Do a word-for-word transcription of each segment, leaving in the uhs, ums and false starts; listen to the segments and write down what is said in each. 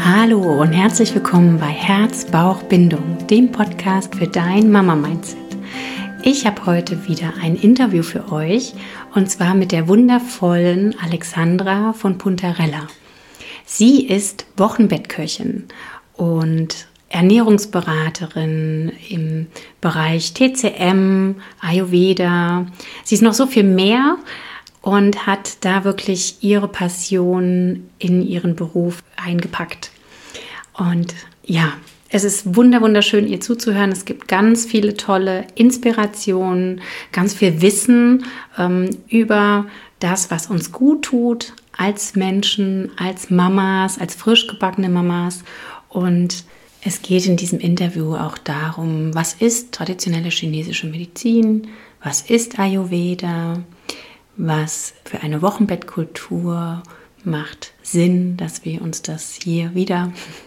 Hallo und herzlich willkommen bei Herz, Bauch, Bindung, dem Podcast für dein Mama-Mindset. Ich habe heute wieder ein Interview für euch und zwar mit der wundervollen Alexandra von Puntarella. Sie ist Wochenbettköchin und Ernährungsberaterin im Bereich T C M, Ayurveda. Sie ist noch so viel mehr und hat da wirklich ihre Passion in ihren Beruf eingepackt. Und ja, es ist wunder wunderschön, ihr zuzuhören. Es gibt ganz viele tolle Inspirationen, ganz viel Wissen ähm, über das, was uns gut tut als Menschen, als Mamas, als frisch gebackene Mamas. Und es geht in diesem Interview auch darum, was ist traditionelle chinesische Medizin, was ist Ayurveda, was für eine Wochenbettkultur macht Sinn, dass wir uns das hier wieder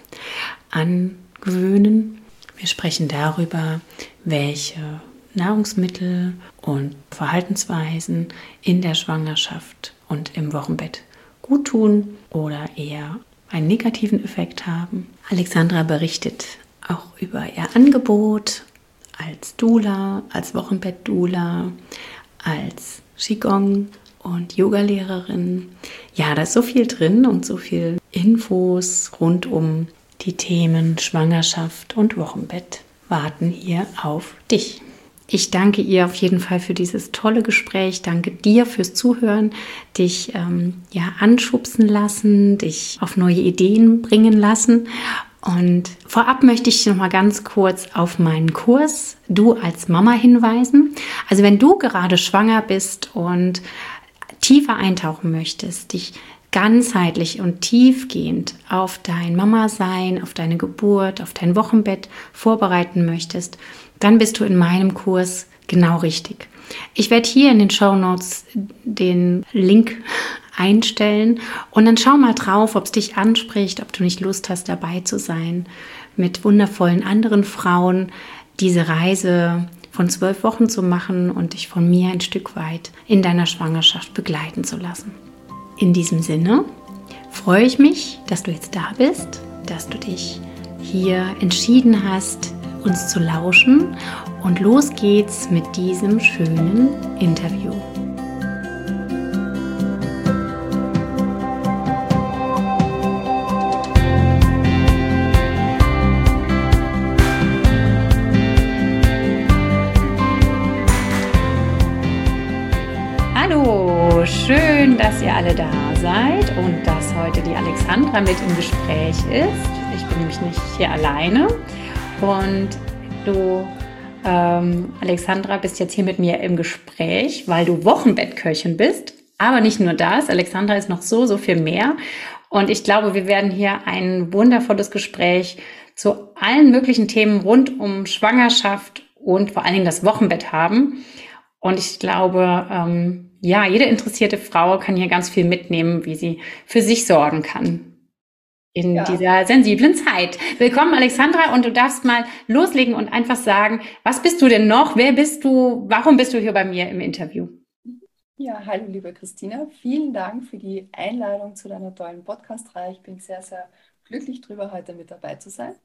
angewöhnen. Wir sprechen darüber, welche Nahrungsmittel und Verhaltensweisen in der Schwangerschaft und im Wochenbett gut tun oder eher einen negativen Effekt haben. Alexandra berichtet auch über ihr Angebot als Doula, als Wochenbett-Doula, als Qigong und Yogalehrerin. Ja, da ist so viel drin und so viel Infos rund um die Themen Schwangerschaft und Wochenbett warten hier auf dich. Ich danke ihr auf jeden Fall für dieses tolle Gespräch. Danke dir fürs Zuhören, dich ähm, ja, anschubsen lassen, dich auf neue Ideen bringen lassen. Und vorab möchte ich noch mal ganz kurz auf meinen Kurs Du als Mama hinweisen. Also wenn du gerade schwanger bist und tiefer eintauchen möchtest, dich ganzheitlich und tiefgehend auf dein Mama-Sein, auf deine Geburt, auf dein Wochenbett vorbereiten möchtest, dann bist du in meinem Kurs genau richtig. Ich werde hier in den Shownotes den Link einstellen und dann schau mal drauf, ob es dich anspricht, ob du nicht Lust hast, dabei zu sein, mit wundervollen anderen Frauen diese Reise von zwölf Wochen zu machen und dich von mir ein Stück weit in deiner Schwangerschaft begleiten zu lassen. In diesem Sinne freue ich mich, dass du jetzt da bist, dass du dich hier entschieden hast, uns zu lauschen, und los geht's mit diesem schönen Interview. Hallo, schön, dass ihr alle da seid und dass heute die Alexandra mit im Gespräch ist. Ich bin nämlich nicht hier alleine und du, ähm, Alexandra, bist jetzt hier mit mir im Gespräch, weil du Wochenbettköchin bist. Aber nicht nur das, Alexandra ist noch so, so viel mehr. Und ich glaube, wir werden hier ein wundervolles Gespräch zu allen möglichen Themen rund um Schwangerschaft und vor allen Dingen das Wochenbett haben. Und ich glaube, ähm, ja, jede interessierte Frau kann hier ganz viel mitnehmen, wie sie für sich sorgen kann in ja. dieser sensiblen Zeit. Willkommen, Alexandra, und du darfst mal loslegen und einfach sagen, was bist du denn noch? Wer bist du? Warum bist du hier bei mir im Interview? Ja, hallo, liebe Christina. Vielen Dank für die Einladung zu deiner tollen Podcast-Reihe. Ich bin sehr, sehr glücklich darüber, heute mit dabei zu sein.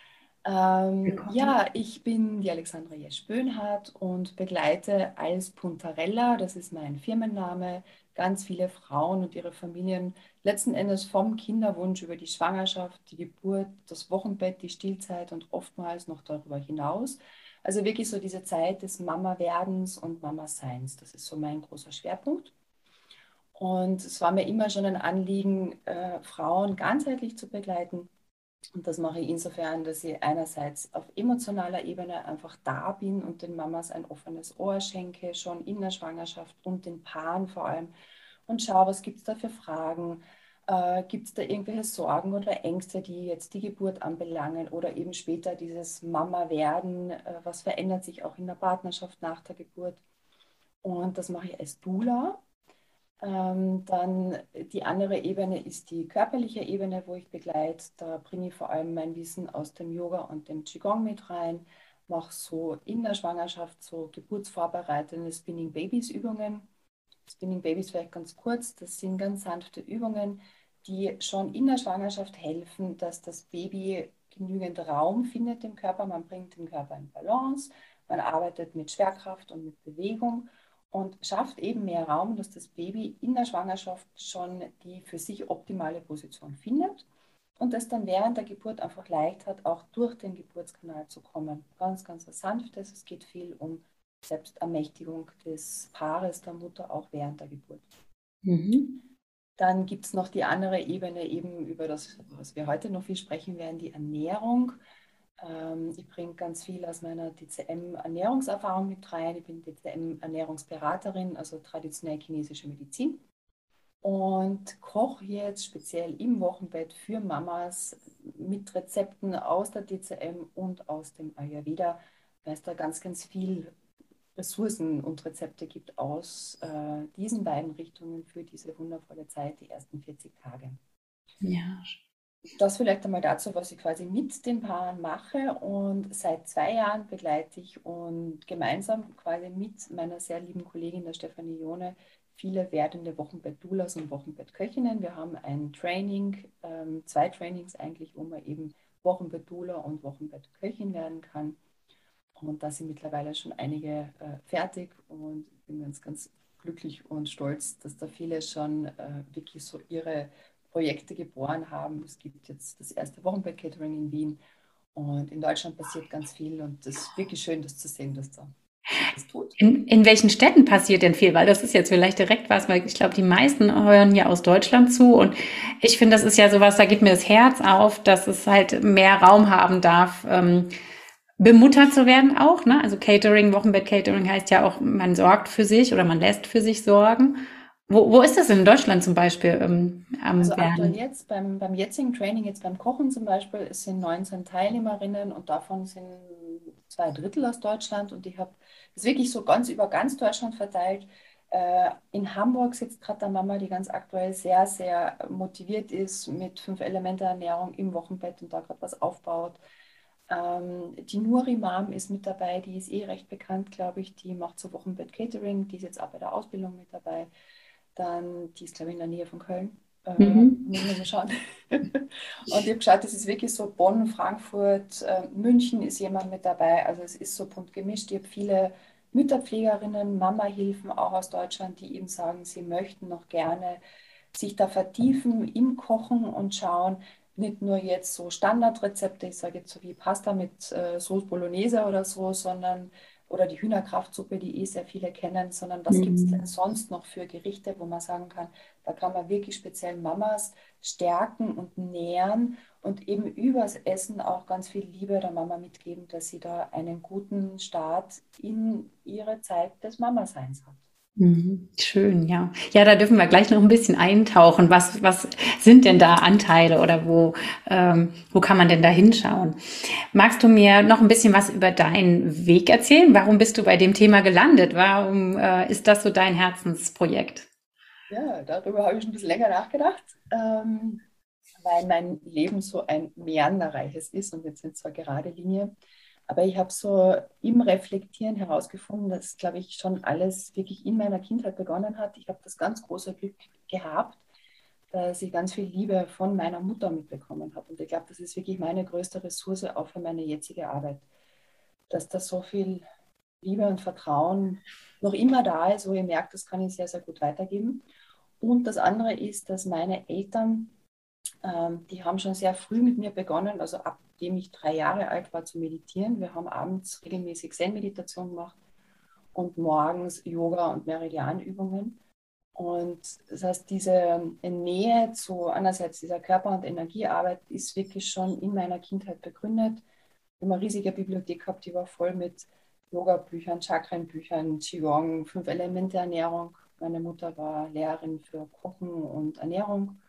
Ähm, ja, ich bin die Alexandra Jesch-Böhnhardt und begleite als Puntarella, das ist mein Firmenname, ganz viele Frauen und ihre Familien letzten Endes vom Kinderwunsch über die Schwangerschaft, die Geburt, das Wochenbett, die Stillzeit und oftmals noch darüber hinaus. Also wirklich so diese Zeit des Mama-Werdens und Mama-Seins, das ist so mein großer Schwerpunkt. Und es war mir immer schon ein Anliegen, äh, Frauen ganzheitlich zu begleiten. Und das mache ich insofern, dass ich einerseits auf emotionaler Ebene einfach da bin und den Mamas ein offenes Ohr schenke, schon in der Schwangerschaft und den Paaren vor allem. Und schaue, was gibt es da für Fragen? Äh, gibt es da irgendwelche Sorgen oder Ängste, die jetzt die Geburt anbelangen oder eben später dieses Mama-Werden? Äh, was verändert sich auch in der Partnerschaft nach der Geburt? Und das mache ich als Doula. Ähm, dann die andere Ebene ist die körperliche Ebene, wo ich begleite. Da bringe ich vor allem mein Wissen aus dem Yoga und dem Qigong mit rein. Mache so in der Schwangerschaft so geburtsvorbereitende Spinning Babies Übungen. Spinning Babies vielleicht ganz kurz. Das sind ganz sanfte Übungen, die schon in der Schwangerschaft helfen, dass das Baby genügend Raum findet im Körper. Man bringt den Körper in Balance, man arbeitet mit Schwerkraft und mit Bewegung und schafft eben mehr Raum, dass das Baby in der Schwangerschaft schon die für sich optimale Position findet und es dann während der Geburt einfach leicht hat, auch durch den Geburtskanal zu kommen. Ganz, ganz was Sanftes. Es geht viel um Selbstermächtigung des Paares, der Mutter, auch während der Geburt. Mhm. Dann gibt es noch die andere Ebene, eben über das, was wir heute noch viel sprechen werden, die Ernährung. Ähm, ich bringe ganz viel aus meiner D C M-Ernährungserfahrung mit rein. Ich bin D C M-Ernährungsberaterin, also traditionell chinesische Medizin. Und koche jetzt speziell im Wochenbett für Mamas mit Rezepten aus der D C M und aus dem Ayurveda, weil es da ganz, ganz viel Ressourcen und Rezepte gibt aus äh, diesen beiden Richtungen für diese wundervolle Zeit, die ersten vierzig Tage. Ja. Das vielleicht einmal dazu, was ich quasi mit den Paaren mache. Und seit zwei Jahren begleite ich und gemeinsam quasi mit meiner sehr lieben Kollegin, der Stefanie Jone, viele werdende Wochenbett-Doulas und Wochenbettköchinnen. Wir haben ein Training, ähm, zwei Trainings eigentlich, wo man eben Wochenbett-Doula und Wochenbettköchin werden kann. Und da sind mittlerweile schon einige äh, fertig und ich bin ganz, ganz glücklich und stolz, dass da viele schon äh, wirklich so ihre Projekte geboren haben. Es gibt jetzt das erste Wochenbett-Catering in Wien und in Deutschland passiert ganz viel und es ist wirklich schön, das zu sehen, dass da sich das tut. In, in welchen Städten passiert denn viel? Weil das ist jetzt vielleicht direkt was, weil ich glaube, die meisten hören ja aus Deutschland zu und ich finde, das ist ja sowas, da geht mir das Herz auf, dass es halt mehr Raum haben darf, ähm, bemuttert zu werden auch, ne? Also Catering, Wochenbett-Catering heißt ja auch, man sorgt für sich oder man lässt für sich sorgen. Wo, wo ist das in Deutschland zum Beispiel ähm, am Also werden? aktuell jetzt beim, beim jetzigen Training, jetzt beim Kochen zum Beispiel, es sind neunzehn Teilnehmerinnen und davon sind zwei Drittel aus Deutschland und ich habe das wirklich so ganz über ganz Deutschland verteilt. Äh, in Hamburg sitzt gerade eine Mama, die ganz aktuell sehr, sehr motiviert ist mit fünf Elemente Ernährung im Wochenbett und da gerade was aufbaut. Ähm, die Nuri Mom ist mit dabei, die ist eh recht bekannt, glaube ich. Die macht so Wochenbett Catering, die ist jetzt auch bei der Ausbildung mit dabei. Dann, die ist, glaube ich, in der Nähe von Köln. Äh, Mhm. muss man mal schauen. Und ich habe geschaut, das ist wirklich so Bonn, Frankfurt, äh, München ist jemand mit dabei. Also es ist so bunt gemischt. Ich habe viele Mütterpflegerinnen, Mama-Hilfen auch aus Deutschland, die eben sagen, sie möchten noch gerne sich da vertiefen im Kochen und schauen, nicht nur jetzt so Standardrezepte, ich sage jetzt so wie Pasta mit äh, Sauce Bolognese oder so, sondern oder die Hühnerkraftsuppe, die eh sehr viele kennen, sondern was gibt es denn Mhm. sonst noch für Gerichte, wo man sagen kann, da kann man wirklich speziell Mamas stärken und nähren und eben übers Essen auch ganz viel Liebe der Mama mitgeben, dass sie da einen guten Start in ihre Zeit des Mamaseins hat. Mhm. Schön, ja. Ja, da dürfen wir gleich noch ein bisschen eintauchen. Was, was sind denn da Anteile oder wo, ähm, wo kann man denn da hinschauen? Magst du mir noch ein bisschen was über deinen Weg erzählen? Warum bist du bei dem Thema gelandet? Warum äh, ist das so dein Herzensprojekt? Ja, darüber habe ich schon ein bisschen länger nachgedacht, ähm, weil mein Leben so ein meanderreiches ist und jetzt nicht so eine gerade Linie. Aber ich habe so im Reflektieren herausgefunden, dass, glaube ich, schon alles wirklich in meiner Kindheit begonnen hat. Ich habe das ganz große Glück gehabt, dass ich ganz viel Liebe von meiner Mutter mitbekommen habe. Und ich glaube, das ist wirklich meine größte Ressource auch für meine jetzige Arbeit, dass da so viel Liebe und Vertrauen noch immer da ist, wo ich merke, das kann ich sehr, sehr gut weitergeben. Und das andere ist, dass meine Eltern, ähm, die haben schon sehr früh mit mir begonnen, also abdem ich drei Jahre alt war, zu meditieren. Wir haben abends regelmäßig Zen-Meditation gemacht und morgens Yoga und Meridianübungen. Und das heißt, diese Nähe zu einerseits dieser Körper- und Energiearbeit ist wirklich schon in meiner Kindheit begründet. Ich habe eine riesige Bibliothek gehabt, die war voll mit Yoga-Büchern, Chakrenbüchern, Qigong, Fünf-Elemente-Ernährung. Meine Mutter war Lehrerin für Kochen und Ernährung.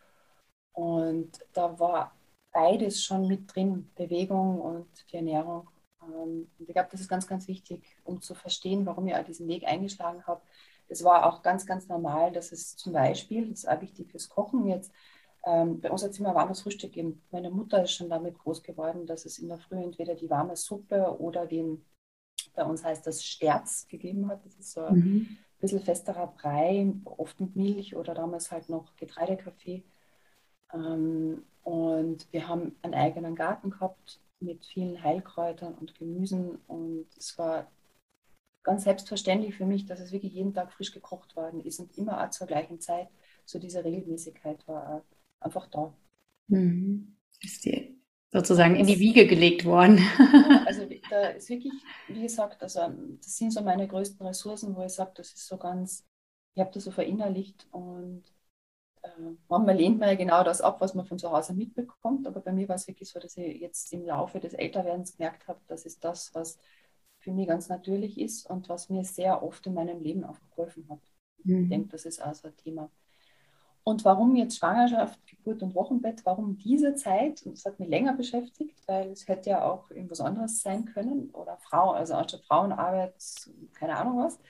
Und da war beides schon mit drin, Bewegung und die Ernährung. Ähm, Und ich glaube, das ist ganz, ganz wichtig, um zu verstehen, warum ich auch diesen Weg eingeschlagen habe. Es war auch ganz, ganz normal, dass es zum Beispiel, das ist auch wichtig fürs Kochen jetzt, ähm, bei uns hat es immer warmes Frühstück gegeben. Meine Mutter ist schon damit groß geworden, dass es in der Früh entweder die warme Suppe oder den, bei uns heißt das Sterz gegeben hat. Das ist so ein Mhm. bisschen festerer Brei, oft mit Milch oder damals halt noch Getreidekaffee. Ähm, und wir haben einen eigenen Garten gehabt mit vielen Heilkräutern und Gemüsen. Und es war ganz selbstverständlich für mich, dass es wirklich jeden Tag frisch gekocht worden ist und immer auch zur gleichen Zeit. So diese Regelmäßigkeit war einfach da. Mhm. Ist dir sozusagen in die Wiege gelegt worden. Ja, also da ist wirklich, wie gesagt, also das sind so meine größten Ressourcen, wo ich sage, das ist so ganz, ich habe das so verinnerlicht und äh, manchmal lehnt man ja genau das ab, was man von zu Hause mitbekommt, aber bei mir war es wirklich so, dass ich jetzt im Laufe des Älterwerdens gemerkt habe, das ist das, was für mich ganz natürlich ist und was mir sehr oft in meinem Leben auch geholfen hat. Mhm. Ich denke, das ist auch so ein Thema. Und warum jetzt Schwangerschaft, Geburt und Wochenbett? Warum diese Zeit? Und das hat mich länger beschäftigt, weil es hätte ja auch irgendwas anderes sein können oder Frau, also anstatt Frauenarbeit, keine Ahnung was.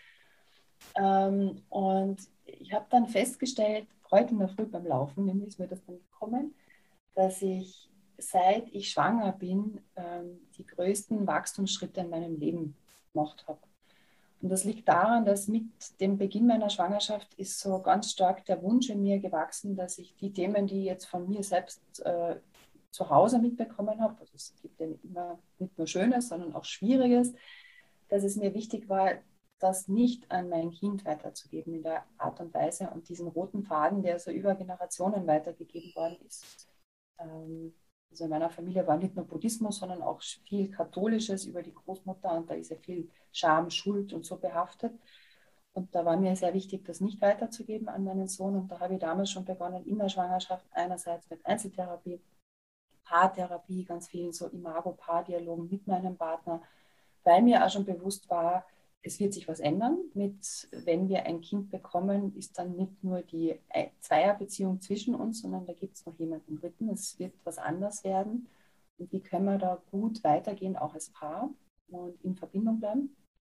Ähm, und ich habe dann festgestellt, heute in der Früh beim Laufen, nämlich ist mir das dann gekommen, dass ich seit ich schwanger bin, ähm, die größten Wachstumsschritte in meinem Leben gemacht habe. Und das liegt daran, dass mit dem Beginn meiner Schwangerschaft ist so ganz stark der Wunsch in mir gewachsen, dass ich die Themen, die ich jetzt von mir selbst äh, zu Hause mitbekommen habe, also es gibt ja immer nicht nur Schönes, sondern auch Schwieriges, dass es mir wichtig war, das nicht an mein Kind weiterzugeben in der Art und Weise und diesen roten Faden, der so über Generationen weitergegeben worden ist. Ähm, Also in meiner Familie war nicht nur Buddhismus, sondern auch viel Katholisches über die Großmutter und da ist ja viel Scham, Schuld und so behaftet. Und da war mir sehr wichtig, das nicht weiterzugeben an meinen Sohn. Und da habe ich damals schon begonnen, in der Schwangerschaft einerseits mit Einzeltherapie, Paartherapie, ganz vielen so Imago-Paardialogen mit meinem Partner, weil mir auch schon bewusst war, es wird sich was ändern. Mit, wenn wir ein Kind bekommen, ist dann nicht nur die Zweierbeziehung zwischen uns, sondern da gibt es noch jemanden Dritten. Es wird was anders werden. Und wie können wir da gut weitergehen, auch als Paar und in Verbindung bleiben?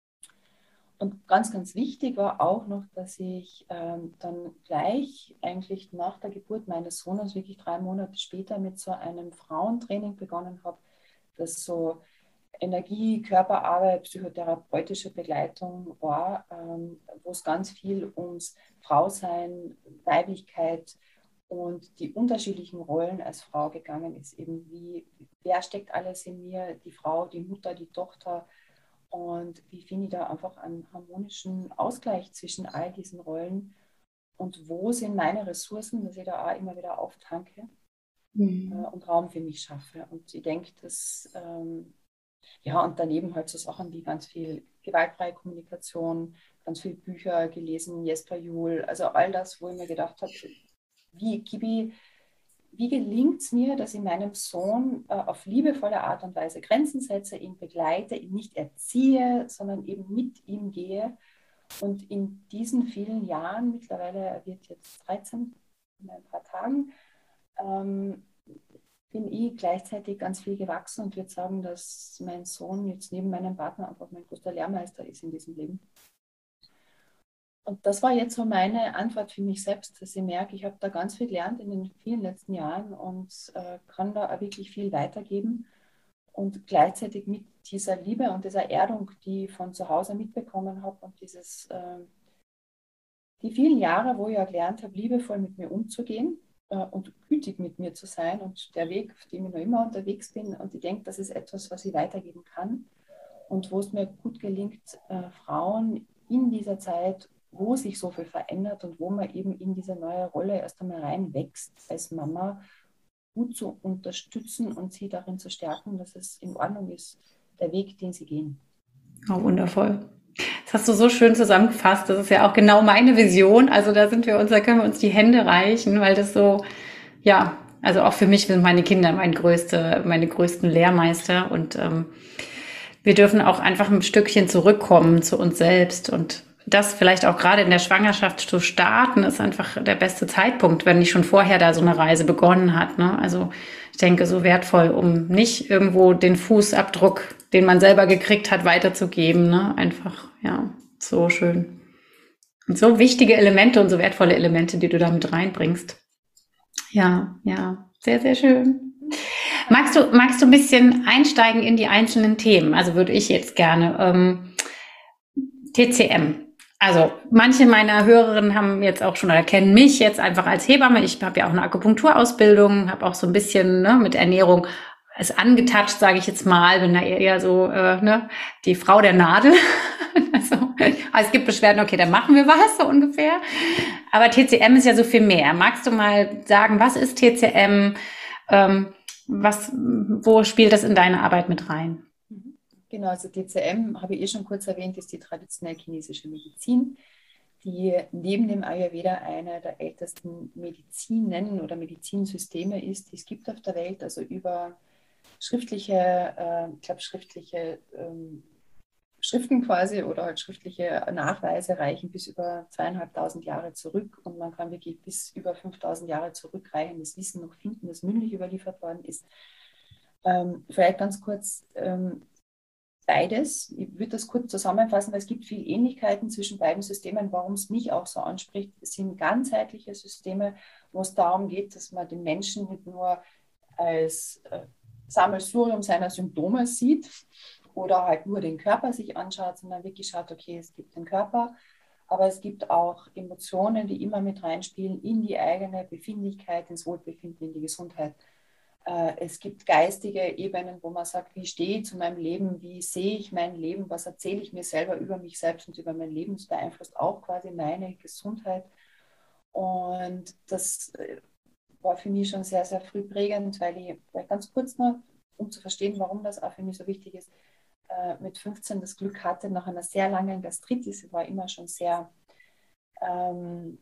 Und ganz, ganz wichtig war auch noch, dass ich ähm, dann gleich eigentlich nach der Geburt meines Sohnes, wirklich drei Monate später, mit so einem Frauentraining begonnen habe, das so Energie, Körperarbeit, psychotherapeutische Begleitung war, ähm, wo es ganz viel ums Frausein, Weiblichkeit und die unterschiedlichen Rollen als Frau gegangen ist. Eben wie, wer steckt alles in mir, die Frau, die Mutter, die Tochter und wie finde ich da einfach einen harmonischen Ausgleich zwischen all diesen Rollen und wo sind meine Ressourcen, dass ich da auch immer wieder auftanke mhm. äh, und Raum für mich schaffe. Und ich denke, dass ähm, ja, und daneben halt so Sachen wie ganz viel gewaltfreie Kommunikation, ganz viele Bücher gelesen, Jesper Juhl, also all das, wo ich mir gedacht habe, wie, Gibi, wie gelingt es mir, dass ich meinem Sohn äh, auf liebevolle Art und Weise Grenzen setze, ihn begleite, ihn nicht erziehe, sondern eben mit ihm gehe. Und in diesen vielen Jahren, mittlerweile, er wird jetzt dreizehn, in ein paar Tagen, ähm, bin ich gleichzeitig ganz viel gewachsen und würde sagen, dass mein Sohn jetzt neben meinem Partner einfach mein größter Lehrmeister ist in diesem Leben. Und das war jetzt so meine Antwort für mich selbst, dass ich merke, ich habe da ganz viel gelernt in den vielen letzten Jahren und äh, kann da auch wirklich viel weitergeben. Und gleichzeitig mit dieser Liebe und dieser Erdung, die ich von zu Hause mitbekommen habe und dieses, äh, die vielen Jahre, wo ich ja gelernt habe, liebevoll mit mir umzugehen, und gütig mit mir zu sein und der Weg, auf dem ich noch immer unterwegs bin und ich denke, das ist etwas, was ich weitergeben kann und wo es mir gut gelingt, äh, Frauen in dieser Zeit, wo sich so viel verändert und wo man eben in diese neue Rolle erst einmal reinwächst als Mama, gut zu unterstützen und sie darin zu stärken, dass es in Ordnung ist, der Weg, den sie gehen. Oh, wundervoll. Das hast du so schön zusammengefasst. Das ist ja auch genau meine Vision. Also da sind wir uns, da können wir uns die Hände reichen, weil das so, ja, also auch für mich sind meine Kinder mein größte, meine größten Lehrmeister und ähm, wir dürfen auch einfach ein Stückchen zurückkommen zu uns selbst und das vielleicht auch gerade in der Schwangerschaft zu starten, ist einfach der beste Zeitpunkt, wenn nicht schon vorher da so eine Reise begonnen hat, ne? Also ich denke, so wertvoll, um nicht irgendwo den Fußabdruck, den man selber gekriegt hat, weiterzugeben, ne? Einfach, ja, so schön. Und so wichtige Elemente und so wertvolle Elemente, die du da mit reinbringst. Ja, ja, sehr, sehr schön. Magst du, magst du ein bisschen einsteigen in die einzelnen Themen? Also würde ich jetzt gerne. Ähm, T C M. Also manche meiner Hörerinnen haben jetzt auch schon oder kennen mich jetzt einfach als Hebamme. Ich habe ja auch eine Akupunkturausbildung, habe auch so ein bisschen ne, mit Ernährung es angetatscht, sage ich jetzt mal. Bin da eher so äh, ne, die Frau der Nadel. Also, also es gibt Beschwerden, okay, dann machen wir was so ungefähr. Aber T C M ist ja so viel mehr. Magst du mal sagen, was ist T C M? Ähm, was, wo spielt das in deine Arbeit mit rein? Genau, also T C M, habe ich eh schon kurz erwähnt, ist die traditionelle chinesische Medizin, die neben dem Ayurveda eine der ältesten Medizinen oder Medizinsysteme ist, die es gibt auf der Welt, also über schriftliche, äh, ich glaube, schriftliche ähm, Schriften quasi oder halt schriftliche Nachweise reichen bis über zweieinhalbtausend Jahre zurück und man kann wirklich bis über fünftausend Jahre zurückreichendes Wissen noch finden, das mündlich überliefert worden ist. Ähm, vielleicht ganz kurz, ähm, beides. Ich würde das kurz zusammenfassen, weil es gibt viele Ähnlichkeiten zwischen beiden Systemen. Warum es mich auch so anspricht, es sind ganzheitliche Systeme, wo es darum geht, dass man den Menschen nicht nur als äh, Sammelsurium seiner Symptome sieht oder halt nur den Körper sich anschaut, sondern wirklich schaut, okay, es gibt den Körper, aber es gibt auch Emotionen, die immer mit reinspielen in die eigene Befindlichkeit, ins Wohlbefinden, in die Gesundheit. Es gibt geistige Ebenen, wo man sagt, wie stehe ich zu meinem Leben, wie sehe ich mein Leben, was erzähle ich mir selber über mich selbst und über mein Leben. Das beeinflusst auch quasi meine Gesundheit. Und das war für mich schon sehr, sehr früh prägend, weil ich, weil ganz kurz noch, um zu verstehen, warum das auch für mich so wichtig ist, mit fünfzehn das Glück hatte, nach einer sehr langen Gastritis, ich war immer schon sehr... Ähm,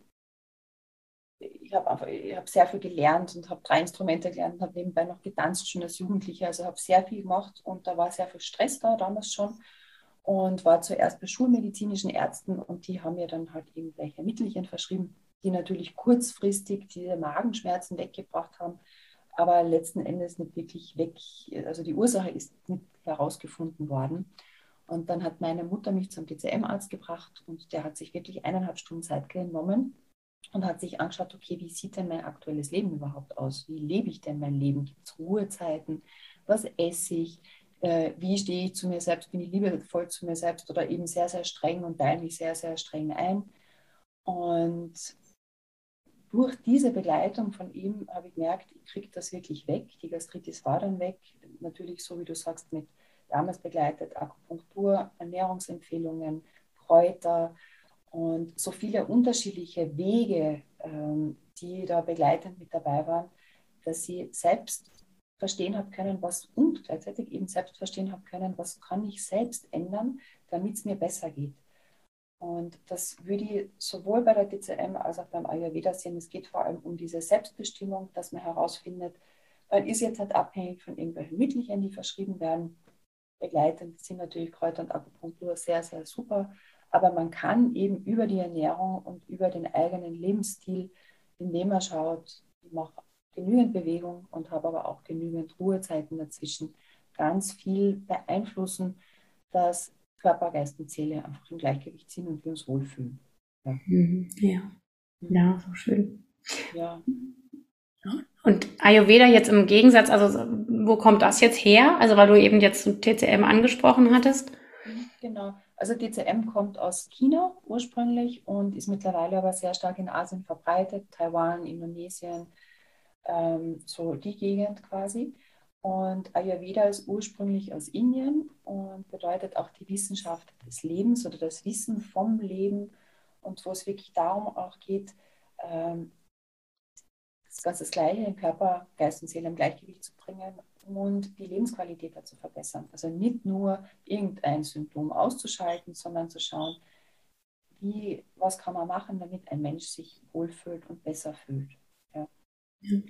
ich habe einfach, ich habe sehr viel gelernt und habe drei Instrumente gelernt und habe nebenbei noch getanzt schon als Jugendliche. Also habe sehr viel gemacht und da war sehr viel Stress da damals schon und war zuerst bei schulmedizinischen Ärzten und die haben mir dann halt irgendwelche Mittelchen verschrieben, die natürlich kurzfristig diese Magenschmerzen weggebracht haben, aber letzten Endes nicht wirklich weg. Also die Ursache ist nicht herausgefunden worden. Und dann hat meine Mutter mich zum T C M-Arzt gebracht und der hat sich wirklich eineinhalb Stunden Zeit genommen und hat sich angeschaut, okay, wie sieht denn mein aktuelles Leben überhaupt aus? Wie lebe ich denn mein Leben? Gibt es Ruhezeiten? Was esse ich? Äh, wie stehe ich zu mir selbst? Bin ich liebevoll zu mir selbst oder eben sehr, sehr streng und teile mich sehr, sehr streng ein? Und durch diese Begleitung von ihm habe ich gemerkt, ich kriege das wirklich weg. Die Gastritis war dann weg. Natürlich, so wie du sagst, mit damals begleitet Akupunktur, Ernährungsempfehlungen, Kräuter, und so viele unterschiedliche Wege, ähm, die da begleitend mit dabei waren, dass sie selbst verstehen habe können, was und gleichzeitig eben selbst verstehen habe können, was kann ich selbst ändern, damit es mir besser geht. Und das würde ich sowohl bei der T C M als auch beim Ayurveda sehen. Es geht vor allem um diese Selbstbestimmung, dass man herausfindet, man ist jetzt halt abhängig von irgendwelchen Mittelchen, die verschrieben werden. Begleitend sind natürlich Kräuter und Akupunktur sehr, sehr super. Aber man kann eben über die Ernährung und über den eigenen Lebensstil, indem man schaut, ich mache genügend Bewegung und habe aber auch genügend Ruhezeiten dazwischen, ganz viel beeinflussen, dass Körper, Geist und Seele einfach im Gleichgewicht sind und wir uns wohlfühlen. Ja, ja, ja, so schön. Ja. Und Ayurveda jetzt im Gegensatz, also wo kommt das jetzt her? Also weil du eben jetzt T C M angesprochen hattest. Genau, also T C M kommt aus China ursprünglich und ist mittlerweile aber sehr stark in Asien verbreitet, Taiwan, Indonesien, ähm, so die Gegend quasi. Und Ayurveda ist ursprünglich aus Indien und bedeutet auch die Wissenschaft des Lebens oder das Wissen vom Leben und wo es wirklich darum auch geht, ähm, das ganz das Gleiche, den Körper, Geist und Seele im Gleichgewicht zu bringen und die Lebensqualität dazu verbessern. Also nicht nur irgendein Symptom auszuschalten, sondern zu schauen, wie, was kann man machen, damit ein Mensch sich wohlfühlt und besser fühlt. Ja. Mhm.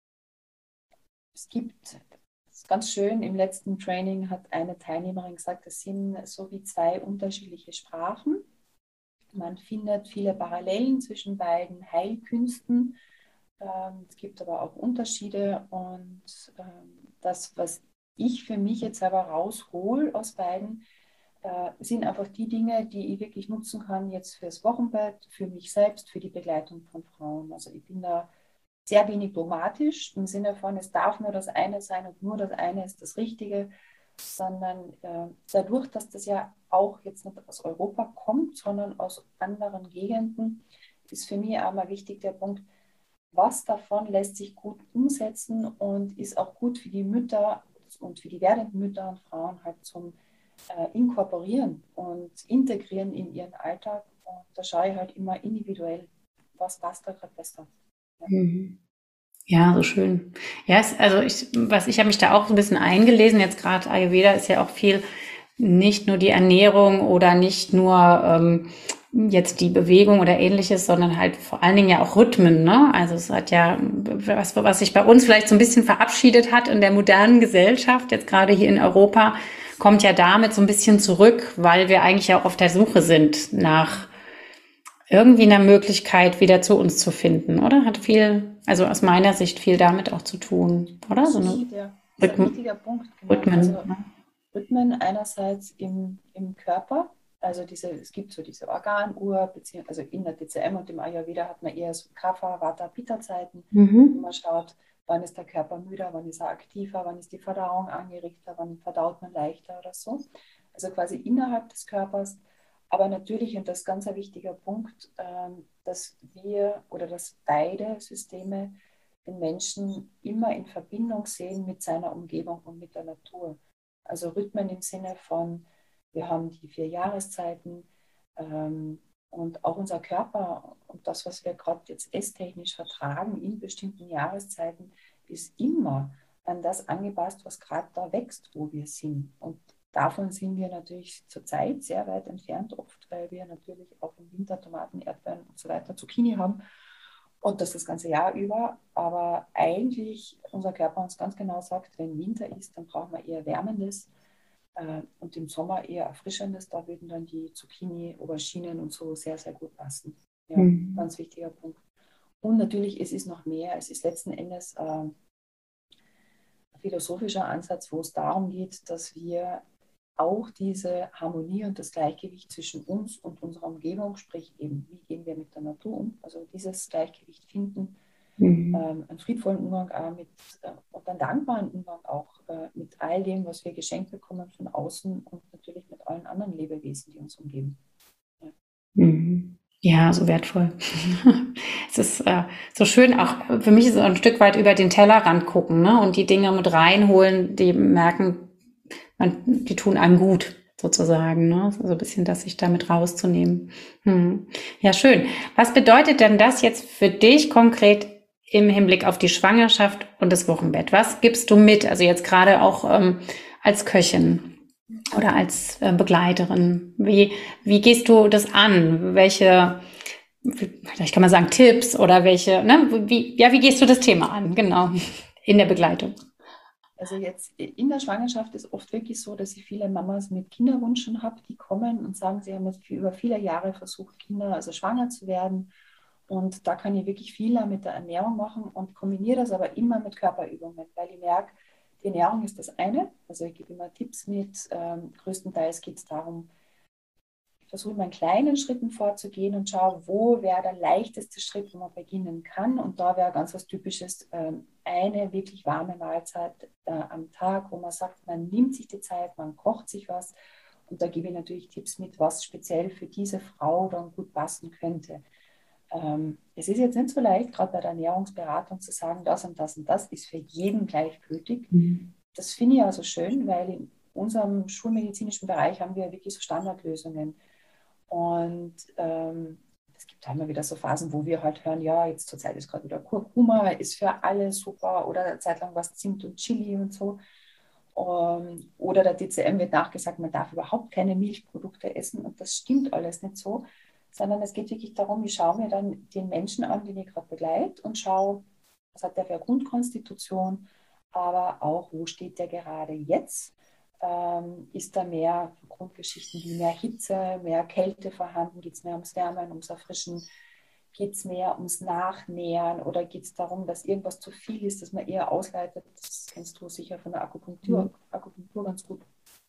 Es gibt, das ist ganz schön, im letzten Training hat eine Teilnehmerin gesagt, das sind so wie zwei unterschiedliche Sprachen. Man findet viele Parallelen zwischen beiden Heilkünsten. Ähm, es gibt aber auch Unterschiede und ähm, das, was ich für mich jetzt aber raushol aus beiden, äh, sind einfach die Dinge, die ich wirklich nutzen kann jetzt fürs Wochenbett, für mich selbst, für die Begleitung von Frauen. Also ich bin da sehr wenig dogmatisch im Sinne von, es darf nur das eine sein und nur das eine ist das Richtige, sondern äh, dadurch, dass das ja auch jetzt nicht aus Europa kommt, sondern aus anderen Gegenden, ist für mich auch mal wichtig der Punkt, was davon lässt sich gut umsetzen und ist auch gut für die Mütter und für die werdenden Mütter und Frauen halt zum äh, Inkorporieren und Integrieren in ihren Alltag. Und da schaue ich halt immer individuell, was passt da gerade besser. Ja. Mhm. Ja, so schön. Ja, es, also ich, was ich habe mich da auch so ein bisschen eingelesen. Jetzt gerade Ayurveda ist ja auch viel nicht nur die Ernährung oder nicht nur ähm, jetzt die Bewegung oder ähnliches, sondern halt vor allen Dingen ja auch Rhythmen, ne? Also es hat ja was, was sich bei uns vielleicht so ein bisschen verabschiedet hat in der modernen Gesellschaft, jetzt gerade hier in Europa, kommt ja damit so ein bisschen zurück, weil wir eigentlich ja auch auf der Suche sind nach irgendwie einer Möglichkeit, wieder zu uns zu finden, oder? Hat viel, also aus meiner Sicht viel damit auch zu tun, oder? So eine Absolut, ja. Das ist ein Rhythmen, wichtiger Punkt, genau. Rhythmen. Also Ne? Rhythmen einerseits im, im Körper, also diese, es gibt so diese Organuhr, beziehungsweise also in der D C M und im Ayurveda hat man eher so Kapha, Vata, Pitta-Zeiten, wo Mhm. man schaut, wann ist der Körper müder, wann ist er aktiver, wann ist die Verdauung angeregter, wann verdaut man leichter oder so. Also quasi innerhalb des Körpers. Aber natürlich, und das ist ganz ein wichtiger Punkt, ähm, dass wir oder dass beide Systeme den Menschen immer in Verbindung sehen mit seiner Umgebung und mit der Natur. Also Rhythmen im Sinne von, wir haben die vier Jahreszeiten ähm, und auch unser Körper und das, was wir gerade jetzt esstechnisch vertragen in bestimmten Jahreszeiten, ist immer an das angepasst, was gerade da wächst, wo wir sind. Und davon sind wir natürlich zurzeit sehr weit entfernt, oft, weil wir natürlich auch im Winter Tomaten, Erdbeeren und so weiter, Zucchini haben und das das ganze Jahr über. Aber eigentlich unser Körper uns ganz genau sagt, wenn Winter ist, dann brauchen wir eher Wärmendes äh, und im Sommer eher Erfrischendes. Da würden dann die Zucchini, Auberginen und so sehr, sehr gut passen. Ja, Mhm. ganz wichtiger Punkt. Und natürlich, es ist noch mehr. Es ist letzten Endes äh, ein philosophischer Ansatz, wo es darum geht, dass wir auch diese Harmonie und das Gleichgewicht zwischen uns und unserer Umgebung, sprich eben, wie gehen wir mit der Natur um, also dieses Gleichgewicht finden, Mhm. ähm, einen friedvollen Umgang auch mit äh, und einen dankbaren Umgang auch äh, mit all dem, was wir geschenkt bekommen von außen und natürlich mit allen anderen Lebewesen, die uns umgeben. Ja. Mhm. Ja, so wertvoll. Es ist äh, so schön, auch für mich ist es ein Stück weit über den Tellerrand gucken, ne? Und die Dinge mit reinholen, die merken, man, die tun einem gut, sozusagen, ne? So ein bisschen das sich damit rauszunehmen. Hm. Ja, schön. Was bedeutet denn das jetzt für dich konkret im Hinblick auf die Schwangerschaft und das Wochenbett? Was gibst du mit? Also jetzt gerade auch ähm, als Köchin oder als äh, Begleiterin. Wie, wie gehst du das an? Welche, vielleicht kann man sagen, Tipps oder welche, ne? Wie, ja, wie gehst du das Thema an? Genau. In der Begleitung. Also jetzt in der Schwangerschaft ist oft wirklich so, dass ich viele Mamas mit Kinderwunschen habe, die kommen und sagen, sie haben jetzt über viele Jahre versucht, Kinder, also schwanger zu werden. Und da kann ich wirklich viel mit der Ernährung machen und kombiniere das aber immer mit Körperübungen, weil ich merke, die Ernährung ist das eine. Also ich gebe immer Tipps mit. Ähm, größtenteils geht es darum, ich versuche immer in kleinen Schritten vorzugehen und schaue, wo wäre der leichteste Schritt, wo man beginnen kann. Und da wäre ganz was Typisches, ähm, eine wirklich warme Mahlzeit äh, am Tag, wo man sagt, man nimmt sich die Zeit, man kocht sich was. Und da gebe ich natürlich Tipps mit, was speziell für diese Frau dann gut passen könnte. Ähm, es ist jetzt nicht so leicht, gerade bei der Ernährungsberatung zu sagen, das und das und das ist für jeden gleichgültig. Mhm. Das finde ich also schön, weil in unserem schulmedizinischen Bereich haben wir wirklich so Standardlösungen. Und ähm, es gibt halt immer wieder so Phasen, wo wir halt hören, ja, jetzt zur Zeit ist gerade wieder Kurkuma, ist für alle super oder eine Zeit lang was Zimt und Chili und so. Um, oder der D C M wird nachgesagt, man darf überhaupt keine Milchprodukte essen und das stimmt alles nicht so, sondern es geht wirklich darum, ich schaue mir dann den Menschen an, den ich gerade begleite und schaue, was hat der für eine Grundkonstitution, aber auch, wo steht der gerade jetzt? Ähm, ist da mehr Grundgeschichten wie mehr Hitze, mehr Kälte vorhanden? Geht es mehr ums Wärmen, ums Erfrischen? Geht es mehr ums Nachnähern oder geht es darum, dass irgendwas zu viel ist, dass man eher ausleitet? Das kennst du sicher von der Akupunktur, Akupunktur ganz gut.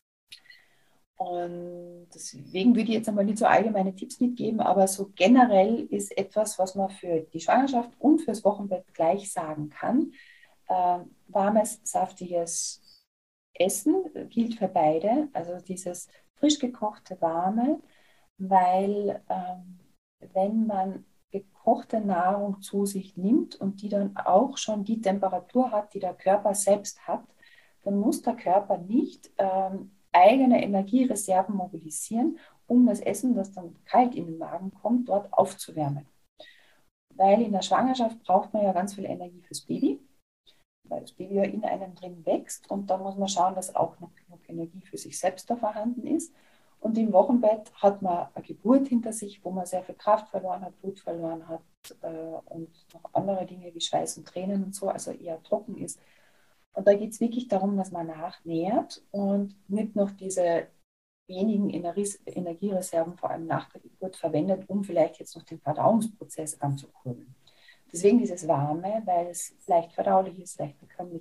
Und deswegen würde ich jetzt einmal nicht so allgemeine Tipps mitgeben, aber so generell ist etwas, was man für die Schwangerschaft und fürs Wochenbett gleich sagen kann. Äh, warmes, saftiges Essen gilt für beide, also dieses frisch gekochte Warme, weil ähm, wenn man gekochte Nahrung zu sich nimmt und die dann auch schon die Temperatur hat, die der Körper selbst hat, dann muss der Körper nicht ähm, eigene Energiereserven mobilisieren, um das Essen, das dann kalt in den Magen kommt, dort aufzuwärmen. Weil in der Schwangerschaft braucht man ja ganz viel Energie fürs Baby, weil das Baby ja in einem drin wächst und dann muss man schauen, dass auch noch genug Energie für sich selbst da vorhanden ist. Und im Wochenbett hat man eine Geburt hinter sich, wo man sehr viel Kraft verloren hat, Blut verloren hat äh, und noch andere Dinge wie Schweiß und Tränen und so, also eher trocken ist. Und da geht es wirklich darum, dass man nachnährt und nicht noch diese wenigen Energiereserven, vor allem nach der Geburt, verwendet, um vielleicht jetzt noch den Verdauungsprozess anzukurbeln. Deswegen dieses Warme, weil es leicht verdaulich ist, leicht bekömmlich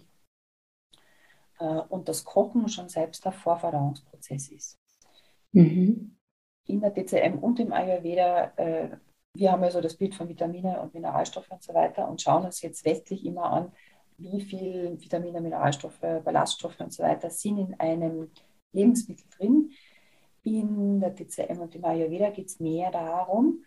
äh, und das Kochen schon selbst der Vorverdauungsprozess ist. Mhm. In der T C M und im Ayurveda, äh, wir haben ja so das Bild von Vitamine und Mineralstoffe und so weiter und schauen uns jetzt westlich immer an, wie viel Vitamine, Mineralstoffe, Ballaststoffe und so weiter sind in einem Lebensmittel drin. In der T C M und im Ayurveda geht es mehr darum,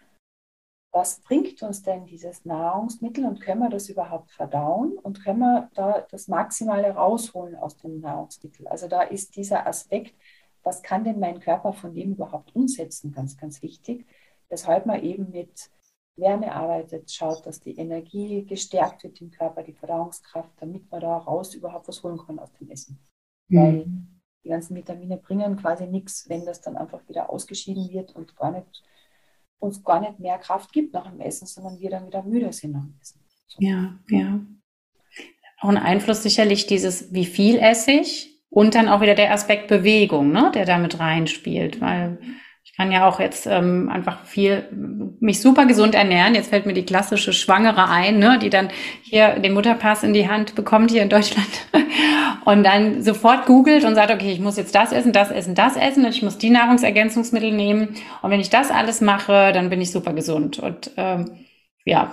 was bringt uns denn dieses Nahrungsmittel und können wir das überhaupt verdauen und können wir da das Maximale rausholen aus dem Nahrungsmittel. Also da ist dieser Aspekt, was kann denn mein Körper von dem überhaupt umsetzen, ganz, ganz wichtig. Weshalb man eben mit Wärme arbeitet, schaut, dass die Energie gestärkt wird im Körper, die Verdauungskraft, damit man da raus überhaupt was holen kann aus dem Essen. Mhm. Weil die ganzen Vitamine bringen quasi nichts, wenn das dann einfach wieder ausgeschieden wird und gar nicht, uns gar nicht mehr Kraft gibt nach dem Essen, sondern wir dann wieder müde sind nach dem Essen. So. Ja, ja. Auch ein Einfluss sicherlich dieses, wie viel esse ich und dann auch wieder der Aspekt Bewegung, ne, der damit reinspielt, weil ich kann ja auch jetzt ähm, einfach viel mich super gesund ernähren. Jetzt fällt mir die klassische Schwangere ein, ne, die dann hier den Mutterpass in die Hand bekommt hier in Deutschland und dann sofort googelt und sagt, okay, ich muss jetzt das essen, das essen, das essen und ich muss die Nahrungsergänzungsmittel nehmen. Und wenn ich das alles mache, dann bin ich super gesund. Und ähm, ja,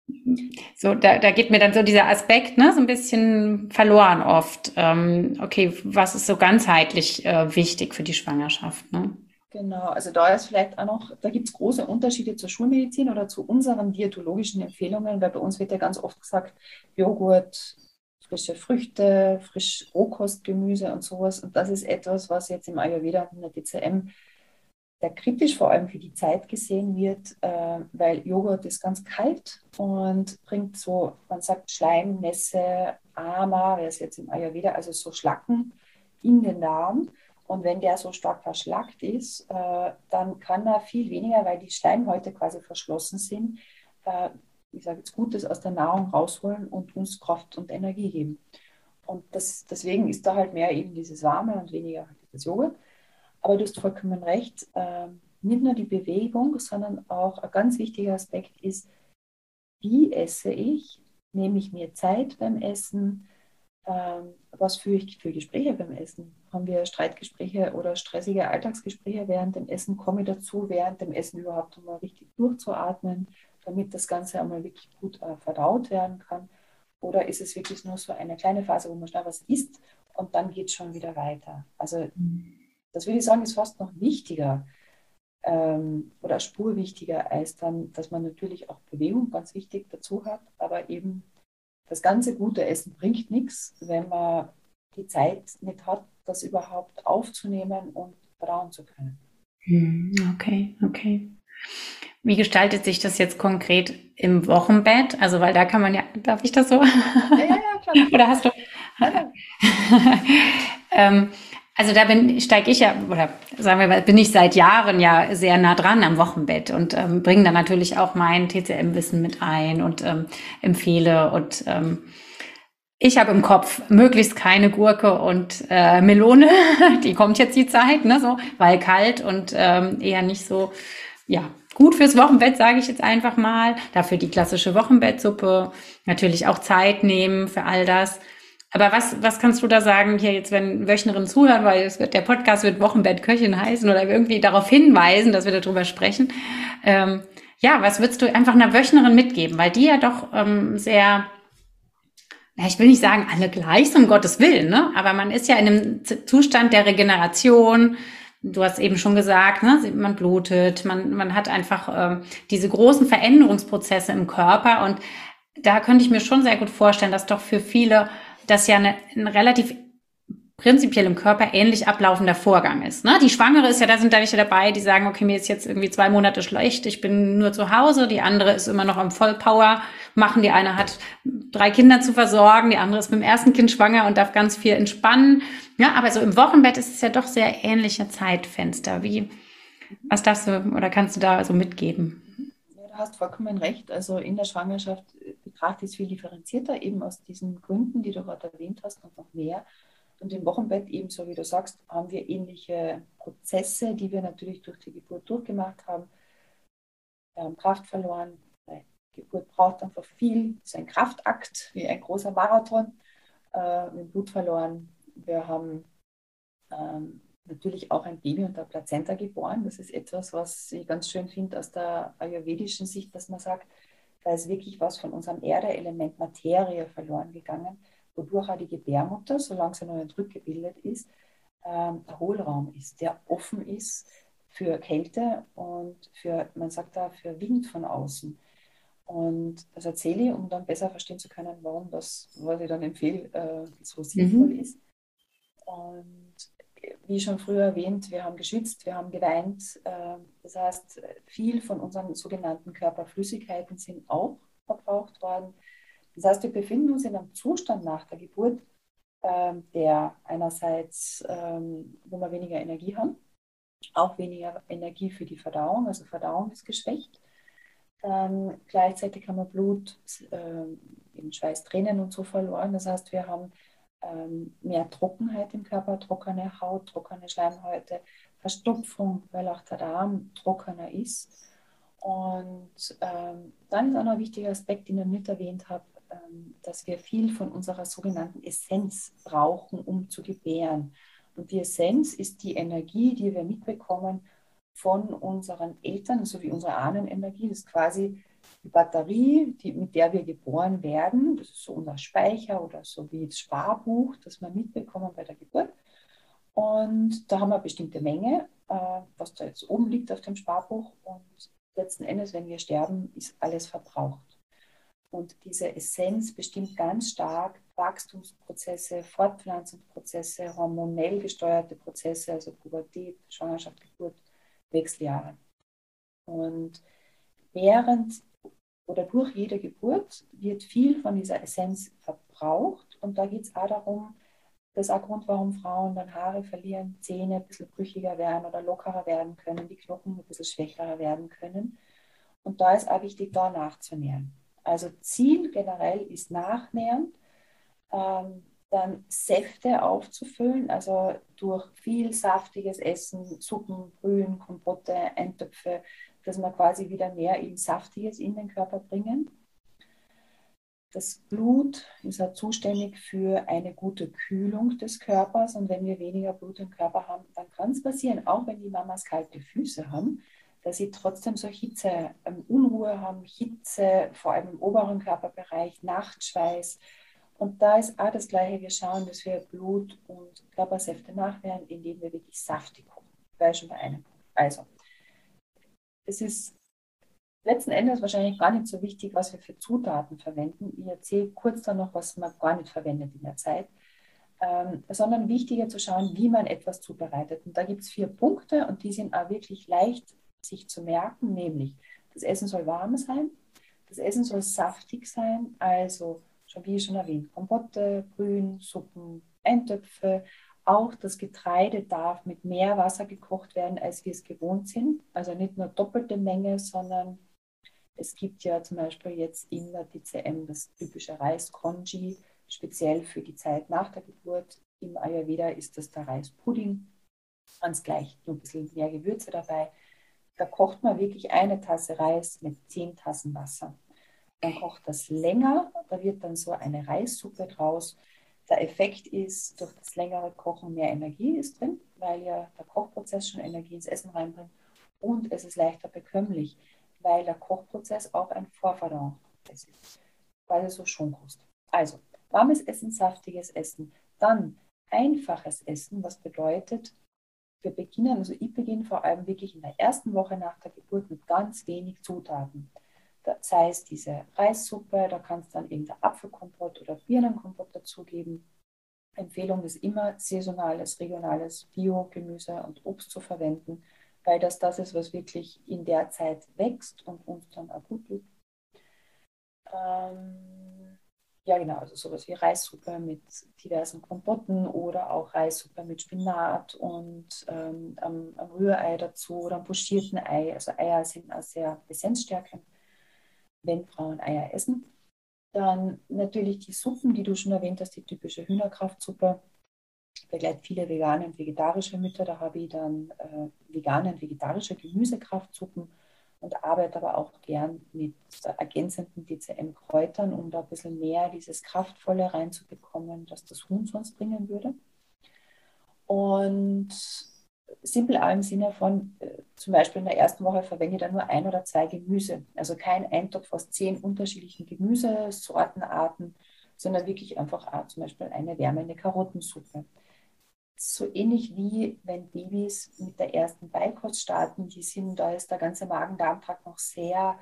so da, da geht mir dann so dieser Aspekt, ne, so ein bisschen verloren oft. Ähm, okay, was ist so ganzheitlich äh, wichtig für die Schwangerschaft, ne? Genau, also da ist vielleicht auch noch, da gibt es große Unterschiede zur Schulmedizin oder zu unseren diätologischen Empfehlungen, weil bei uns wird ja ganz oft gesagt, Joghurt, frische Früchte, frisch Rohkostgemüse und sowas. Und das ist etwas, was jetzt im Ayurveda und in der T C M sehr kritisch vor allem für die Zeit gesehen wird, äh, weil Joghurt ist ganz kalt und bringt so, man sagt Schleim, Nässe, Ama, wäre es jetzt im Ayurveda, also so Schlacken in den Darm. Und wenn der so stark verschlackt ist, äh, dann kann er viel weniger, weil die Schleimhäute quasi verschlossen sind, äh, ich sage jetzt Gutes aus der Nahrung rausholen und uns Kraft und Energie geben. Und das, deswegen ist da halt mehr eben dieses Warme und weniger das Joghurt. Aber du hast vollkommen recht, äh, nicht nur die Bewegung, sondern auch ein ganz wichtiger Aspekt ist, wie esse ich? Nehme ich mir Zeit beim Essen? Ähm, was führe ich für Gespräche beim Essen? Haben wir Streitgespräche oder stressige Alltagsgespräche während dem Essen? Komme ich dazu, während dem Essen überhaupt einmal richtig durchzuatmen, damit das Ganze einmal wirklich gut äh, verdaut werden kann? Oder ist es wirklich nur so eine kleine Phase, wo man schnell was isst und dann geht es schon wieder weiter? Also das würde ich sagen, ist fast noch wichtiger ähm, oder eine Spur wichtiger, als dann, dass man natürlich auch Bewegung ganz wichtig dazu hat, aber eben das ganze gute Essen bringt nichts, wenn man die Zeit nicht hat, das überhaupt aufzunehmen und verdauen zu können. Okay, okay. Wie gestaltet sich das jetzt konkret im Wochenbett? Also, weil da kann man ja, darf ich das so? Ja, ja, ja, klar. Oder hast du? Ja, ja. ähm, also da bin steige ich ja, oder sagen wir mal, bin ich seit Jahren ja sehr nah dran am Wochenbett und ähm, bringe da natürlich auch mein T C M-Wissen mit ein und ähm, empfehle. Und ähm, ich habe im Kopf möglichst keine Gurke und äh, Melone, die kommt jetzt die Zeit, ne, so, weil kalt und ähm, eher nicht so, ja, gut fürs Wochenbett, sage ich jetzt einfach mal. Dafür die klassische Wochenbettsuppe, natürlich auch Zeit nehmen für all das. Aber was, was kannst du da sagen, hier jetzt, wenn Wöchnerinnen zuhören, weil es wird, der Podcast wird Wochenbettköchin heißen oder irgendwie darauf hinweisen, dass wir darüber sprechen. Ähm, ja, was würdest du einfach einer Wöchnerin mitgeben? Weil die ja doch ähm, sehr, ja, ich will nicht sagen, alle gleich, so um Gottes Willen, ne? Aber man ist ja in einem Zustand der Regeneration. Du hast eben schon gesagt, ne? Man blutet, man, man hat einfach ähm, diese großen Veränderungsprozesse im Körper. Und da könnte ich mir schon sehr gut vorstellen, dass doch für viele das ja eine, ein relativ prinzipiell im Körper ähnlich ablaufender Vorgang ist. Ne? Die Schwangere ist ja, da sind da welche dabei, die sagen, okay, mir ist jetzt irgendwie zwei Monate schlecht, ich bin nur zu Hause. Die andere ist immer noch am Vollpower machen. Die eine hat drei Kinder zu versorgen, die andere ist mit dem ersten Kind schwanger und darf ganz viel entspannen. Ja, aber so im Wochenbett ist es ja doch sehr ähnliche Zeitfenster. Wie, was darfst du oder kannst du da so mitgeben? Ja, du hast vollkommen recht. Also in der Schwangerschaft betrachte ich es viel differenzierter, eben aus diesen Gründen, die du gerade erwähnt hast und noch mehr. Und im Wochenbett, ebenso wie du sagst, haben wir ähnliche Prozesse, die wir natürlich durch die Geburt durchgemacht haben. Wir haben Kraft verloren. Die Geburt braucht einfach viel. Es ist ein Kraftakt, wie ein großer Marathon. Äh, wir haben Blut verloren. Wir haben ähm, natürlich auch ein Baby unter Plazenta geboren. Das ist etwas, was ich ganz schön finde aus der ayurvedischen Sicht, dass man sagt, da ist wirklich was von unserem Erdeelement Materie verloren gegangen, wodurch auch die Gebärmutter, solange sie noch nicht rückgebildet ist, ähm, der Hohlraum ist, der offen ist für Kälte und für, man sagt da, für Wind von außen. Und das erzähle ich, um dann besser verstehen zu können, warum das, was ich dann empfehle, äh, so sinnvoll Mhm. ist. Und wie schon früher erwähnt, wir haben geschwitzt, wir haben geweint. äh, Das heißt, viel von unseren sogenannten Körperflüssigkeiten sind auch verbraucht worden. Das heißt, wir befinden uns in einem Zustand nach der Geburt, ähm, der einerseits, ähm, wo wir weniger Energie haben, auch weniger Energie für die Verdauung, also Verdauung ist geschwächt. Dann gleichzeitig haben wir Blut, ähm, in Schweiß, Tränen und so verloren. Das heißt, wir haben ähm, mehr Trockenheit im Körper, trockene Haut, trockene Schleimhäute, Verstopfung, weil auch der Darm trockener ist. Und ähm, dann ist auch noch ein wichtiger Aspekt, den ich noch nicht erwähnt habe, ähm, dass wir viel von unserer sogenannten Essenz brauchen, um zu gebären. Und die Essenz ist die Energie, die wir mitbekommen von unseren Eltern, so wie unsere Ahnenenergie. Das ist quasi die Batterie, die, mit der wir geboren werden. Das ist so unser Speicher oder so wie das Sparbuch, das wir mitbekommen bei der Geburt. Und da haben wir eine bestimmte Menge, äh, was da jetzt oben liegt auf dem Sparbuch. Und letzten Endes, wenn wir sterben, ist alles verbraucht. Und diese Essenz bestimmt ganz stark Wachstumsprozesse, Fortpflanzungsprozesse, hormonell gesteuerte Prozesse, also Pubertät, Schwangerschaft, Geburt, Wechseljahre. Und während oder durch jede Geburt wird viel von dieser Essenz verbraucht. Und da geht es auch darum, das ist auch Grund, warum Frauen dann Haare verlieren, Zähne ein bisschen brüchiger werden oder lockerer werden können, die Knochen ein bisschen schwächer werden können. Und da ist auch wichtig, da nachzunähren. Also Ziel generell ist Nachnähren, ähm, dann Säfte aufzufüllen, also durch viel saftiges Essen, Suppen, Brühen, Kompotte, Eintöpfe, dass wir quasi wieder mehr eben Saftiges in den Körper bringen. Das Blut ist ja zuständig für eine gute Kühlung des Körpers. Und wenn wir weniger Blut im Körper haben, dann kann es passieren, auch wenn die Mamas kalte Füße haben, dass sie trotzdem so Hitze, ähm, Unruhe haben, Hitze, vor allem im oberen Körperbereich, Nachtschweiß. Und da ist auch das Gleiche. Wir schauen, dass wir Blut und Körpersäfte nachnähren, indem wir wirklich saftig kochen. Weil schon bei einem Punkt. Also, es ist letzten Endes wahrscheinlich gar nicht so wichtig, was wir für Zutaten verwenden. Ich erzähle kurz dann noch, was man gar nicht verwendet in der Zeit, ähm, sondern wichtiger zu schauen, wie man etwas zubereitet. Und da gibt es vier Punkte und die sind auch wirklich leicht sich zu merken, nämlich das Essen soll warm sein, das Essen soll saftig sein, also schon wie schon erwähnt, Kompotte, Brühen, Suppen, Eintöpfe. Auch das Getreide darf mit mehr Wasser gekocht werden, als wir es gewohnt sind. Also nicht nur doppelte Menge, sondern es gibt ja zum Beispiel jetzt in der T C M das typische Reis-Congee, speziell für die Zeit nach der Geburt. Im Ayurveda ist das der Reispudding. Ganz gleich, nur ein bisschen mehr Gewürze dabei. Da kocht man wirklich eine Tasse Reis mit zehn Tassen Wasser. Dann kocht das länger, da wird dann so eine Reissuppe draus. Der Effekt ist, durch das längere Kochen mehr Energie ist drin, weil ja der Kochprozess schon Energie ins Essen reinbringt. Und es ist leichter bekömmlich, weil der Kochprozess auch ein Vorverdauungsprozess ist, weil es so Schonkost. Also, warmes Essen, saftiges Essen. Dann einfaches Essen, was bedeutet, wir beginnen, also ich beginne vor allem wirklich in der ersten Woche nach der Geburt mit ganz wenig Zutaten. Das heißt, diese Reissuppe, da kannst du dann irgendein Apfelkompott oder Birnenkompott dazugeben. Empfehlung ist immer, saisonales, regionales Bio-Gemüse und Obst zu verwenden, weil das das ist, was wirklich in der Zeit wächst und uns dann auch gut tut. Ähm, ja, genau, also sowas wie Reissuppe mit diversen Kompotten oder auch Reissuppe mit Spinat und ähm, am, am Rührei dazu oder am pochierten Ei. Also Eier sind auch sehr essenzstärkend, wenn Frauen Eier essen. Dann natürlich die Suppen, die du schon erwähnt hast, die typische Hühnerkraftsuppe. Begleitet viele vegane und vegetarische Mütter. Da habe ich dann äh, vegane und vegetarische Gemüsekraftsuppen und arbeite aber auch gern mit ergänzenden D C M-Kräutern, um da ein bisschen mehr dieses Kraftvolle reinzubekommen, das das Huhn sonst bringen würde. Und simpel auch im Sinne von, äh, zum Beispiel in der ersten Woche verwende ich dann nur ein oder zwei Gemüse. Also kein Eintopf aus zehn unterschiedlichen Gemüsesortenarten, sondern wirklich einfach auch zum Beispiel eine wärmende Karottensuppe. So ähnlich wie wenn Babys mit der ersten Beikost starten, die sind, da ist der ganze Magen-Darm-Trakt noch sehr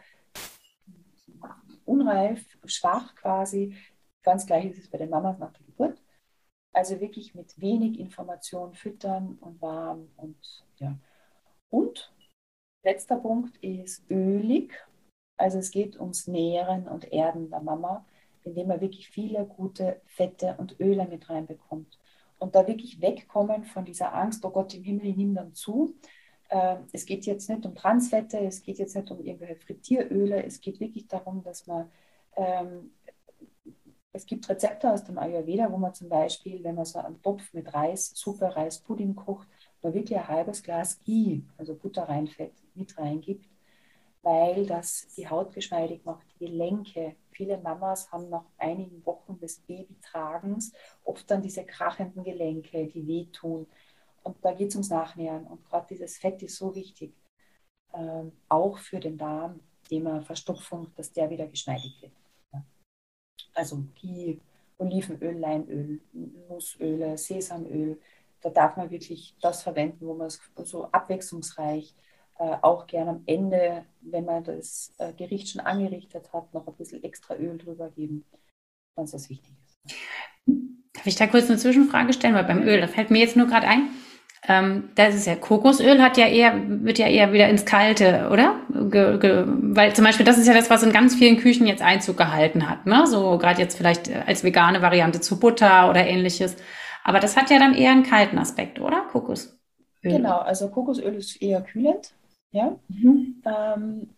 unreif, schwach quasi. Ganz gleich ist es bei den Mamas nach der Geburt. Also wirklich mit wenig Information füttern und warm und ja. Und letzter Punkt ist ölig. Also es geht ums Nähren und Erden der Mama, indem man wirklich viele gute Fette und Öle mit reinbekommt. Und da wirklich wegkommen von dieser Angst, oh Gott im Himmel, ich nehme dann zu. Äh, es geht jetzt nicht um Transfette, es geht jetzt nicht um irgendwelche Frittieröle, es geht wirklich darum, dass man, ähm, es gibt Rezepte aus dem Ayurveda, wo man zum Beispiel, wenn man so einen Topf mit Reis, Suppe, Reispudding kocht, da wirklich ein halbes Glas Ghee, also Butterreinfett, mit reingibt, weil das die Haut geschmeidig macht, die Gelenke. Viele Mamas haben nach einigen Wochen des Babytragens oft dann diese krachenden Gelenke, die wehtun. Und da geht es ums Nachnähren. Und gerade dieses Fett ist so wichtig, ähm, auch für den Darm, Thema Verstopfung, dass der wieder geschmeidig wird. Ja. Also Ghee, Olivenöl, Leinöl, Nussöle, Sesamöl, da darf man wirklich das verwenden, wo man es so abwechslungsreich äh, auch gerne am Ende, wenn man das äh, Gericht schon angerichtet hat, noch ein bisschen extra Öl drüber geben, wenn es das wichtig ist. Darf ich da kurz eine Zwischenfrage stellen? Weil beim Öl, da fällt mir jetzt nur gerade ein, ähm, das ist ja, Kokosöl hat ja eher, wird ja eher wieder ins Kalte, oder? Ge, ge, weil zum Beispiel, das ist ja das, was in ganz vielen Küchen jetzt Einzug gehalten hat, ne? So gerade jetzt vielleicht als vegane Variante zu Butter oder ähnliches. Aber das hat ja dann eher einen kalten Aspekt, oder? Kokosöl. Genau, also Kokosöl ist eher kühlend. Ja? Mhm. Ähm,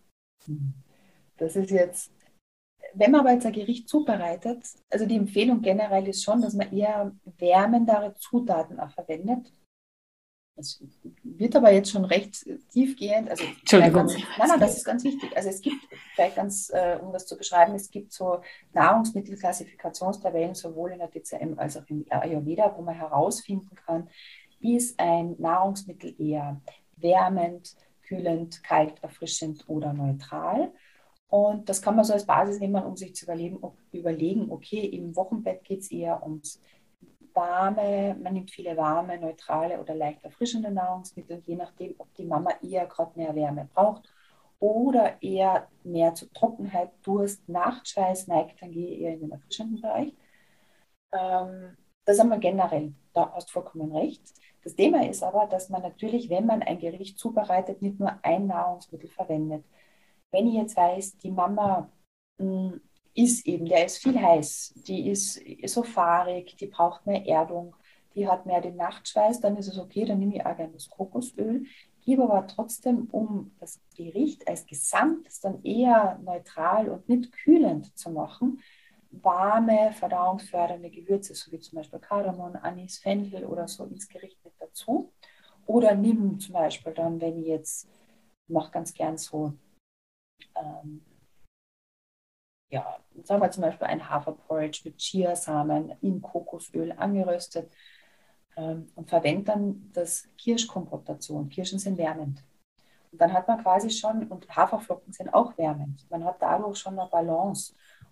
das ist jetzt, wenn man aber jetzt ein Gericht zubereitet, also die Empfehlung generell ist schon, dass man eher wärmendere Zutaten auch verwendet. Das wird aber jetzt schon recht tiefgehend. Also Entschuldigung. Ganz, nein, nein, das ist ganz wichtig. Also es gibt, vielleicht ganz, äh, um das zu beschreiben, es gibt so Nahrungsmittelklassifikationstabellen sowohl in der D C M als auch im Ayurveda, wo man herausfinden kann, ist ein Nahrungsmittel eher wärmend, kühlend, kalt, erfrischend oder neutral. Und das kann man so als Basis nehmen, um sich zu überlegen, überlegen okay, im Wochenbett geht es eher ums warme, man nimmt viele warme, neutrale oder leicht erfrischende Nahrungsmittel, je nachdem, ob die Mama eher gerade mehr Wärme braucht oder eher mehr zu Trockenheit, Durst, Nachtschweiß neigt, dann gehe ich eher in den erfrischenden Bereich. Ähm, das haben wir generell, da hast du vollkommen recht. Das Thema ist aber, dass man natürlich, wenn man ein Gericht zubereitet, nicht nur ein Nahrungsmittel verwendet. Wenn ich jetzt weiß, die Mama mh, ist eben, der ist viel heiß, die ist so fahrig, die braucht mehr Erdung, die hat mehr den Nachtschweiß, dann ist es okay, dann nehme ich auch gerne das Kokosöl, gebe aber trotzdem, um das Gericht als Gesamtes dann eher neutral und nicht kühlend zu machen, warme, verdauungsfördernde Gewürze, so wie zum Beispiel Kardamom, Anis, Fenchel oder so ins Gericht mit dazu. Oder nimm zum Beispiel dann, wenn ich jetzt, ich mache ganz gern so, ähm, ja, sagen wir zum Beispiel ein Haferporridge mit Chiasamen in Kokosöl angeröstet ähm, und verwende dann das Kirschkompott dazu. Und Kirschen sind wärmend. Und dann hat man quasi schon, und Haferflocken sind auch wärmend. Man hat dadurch schon eine Balance.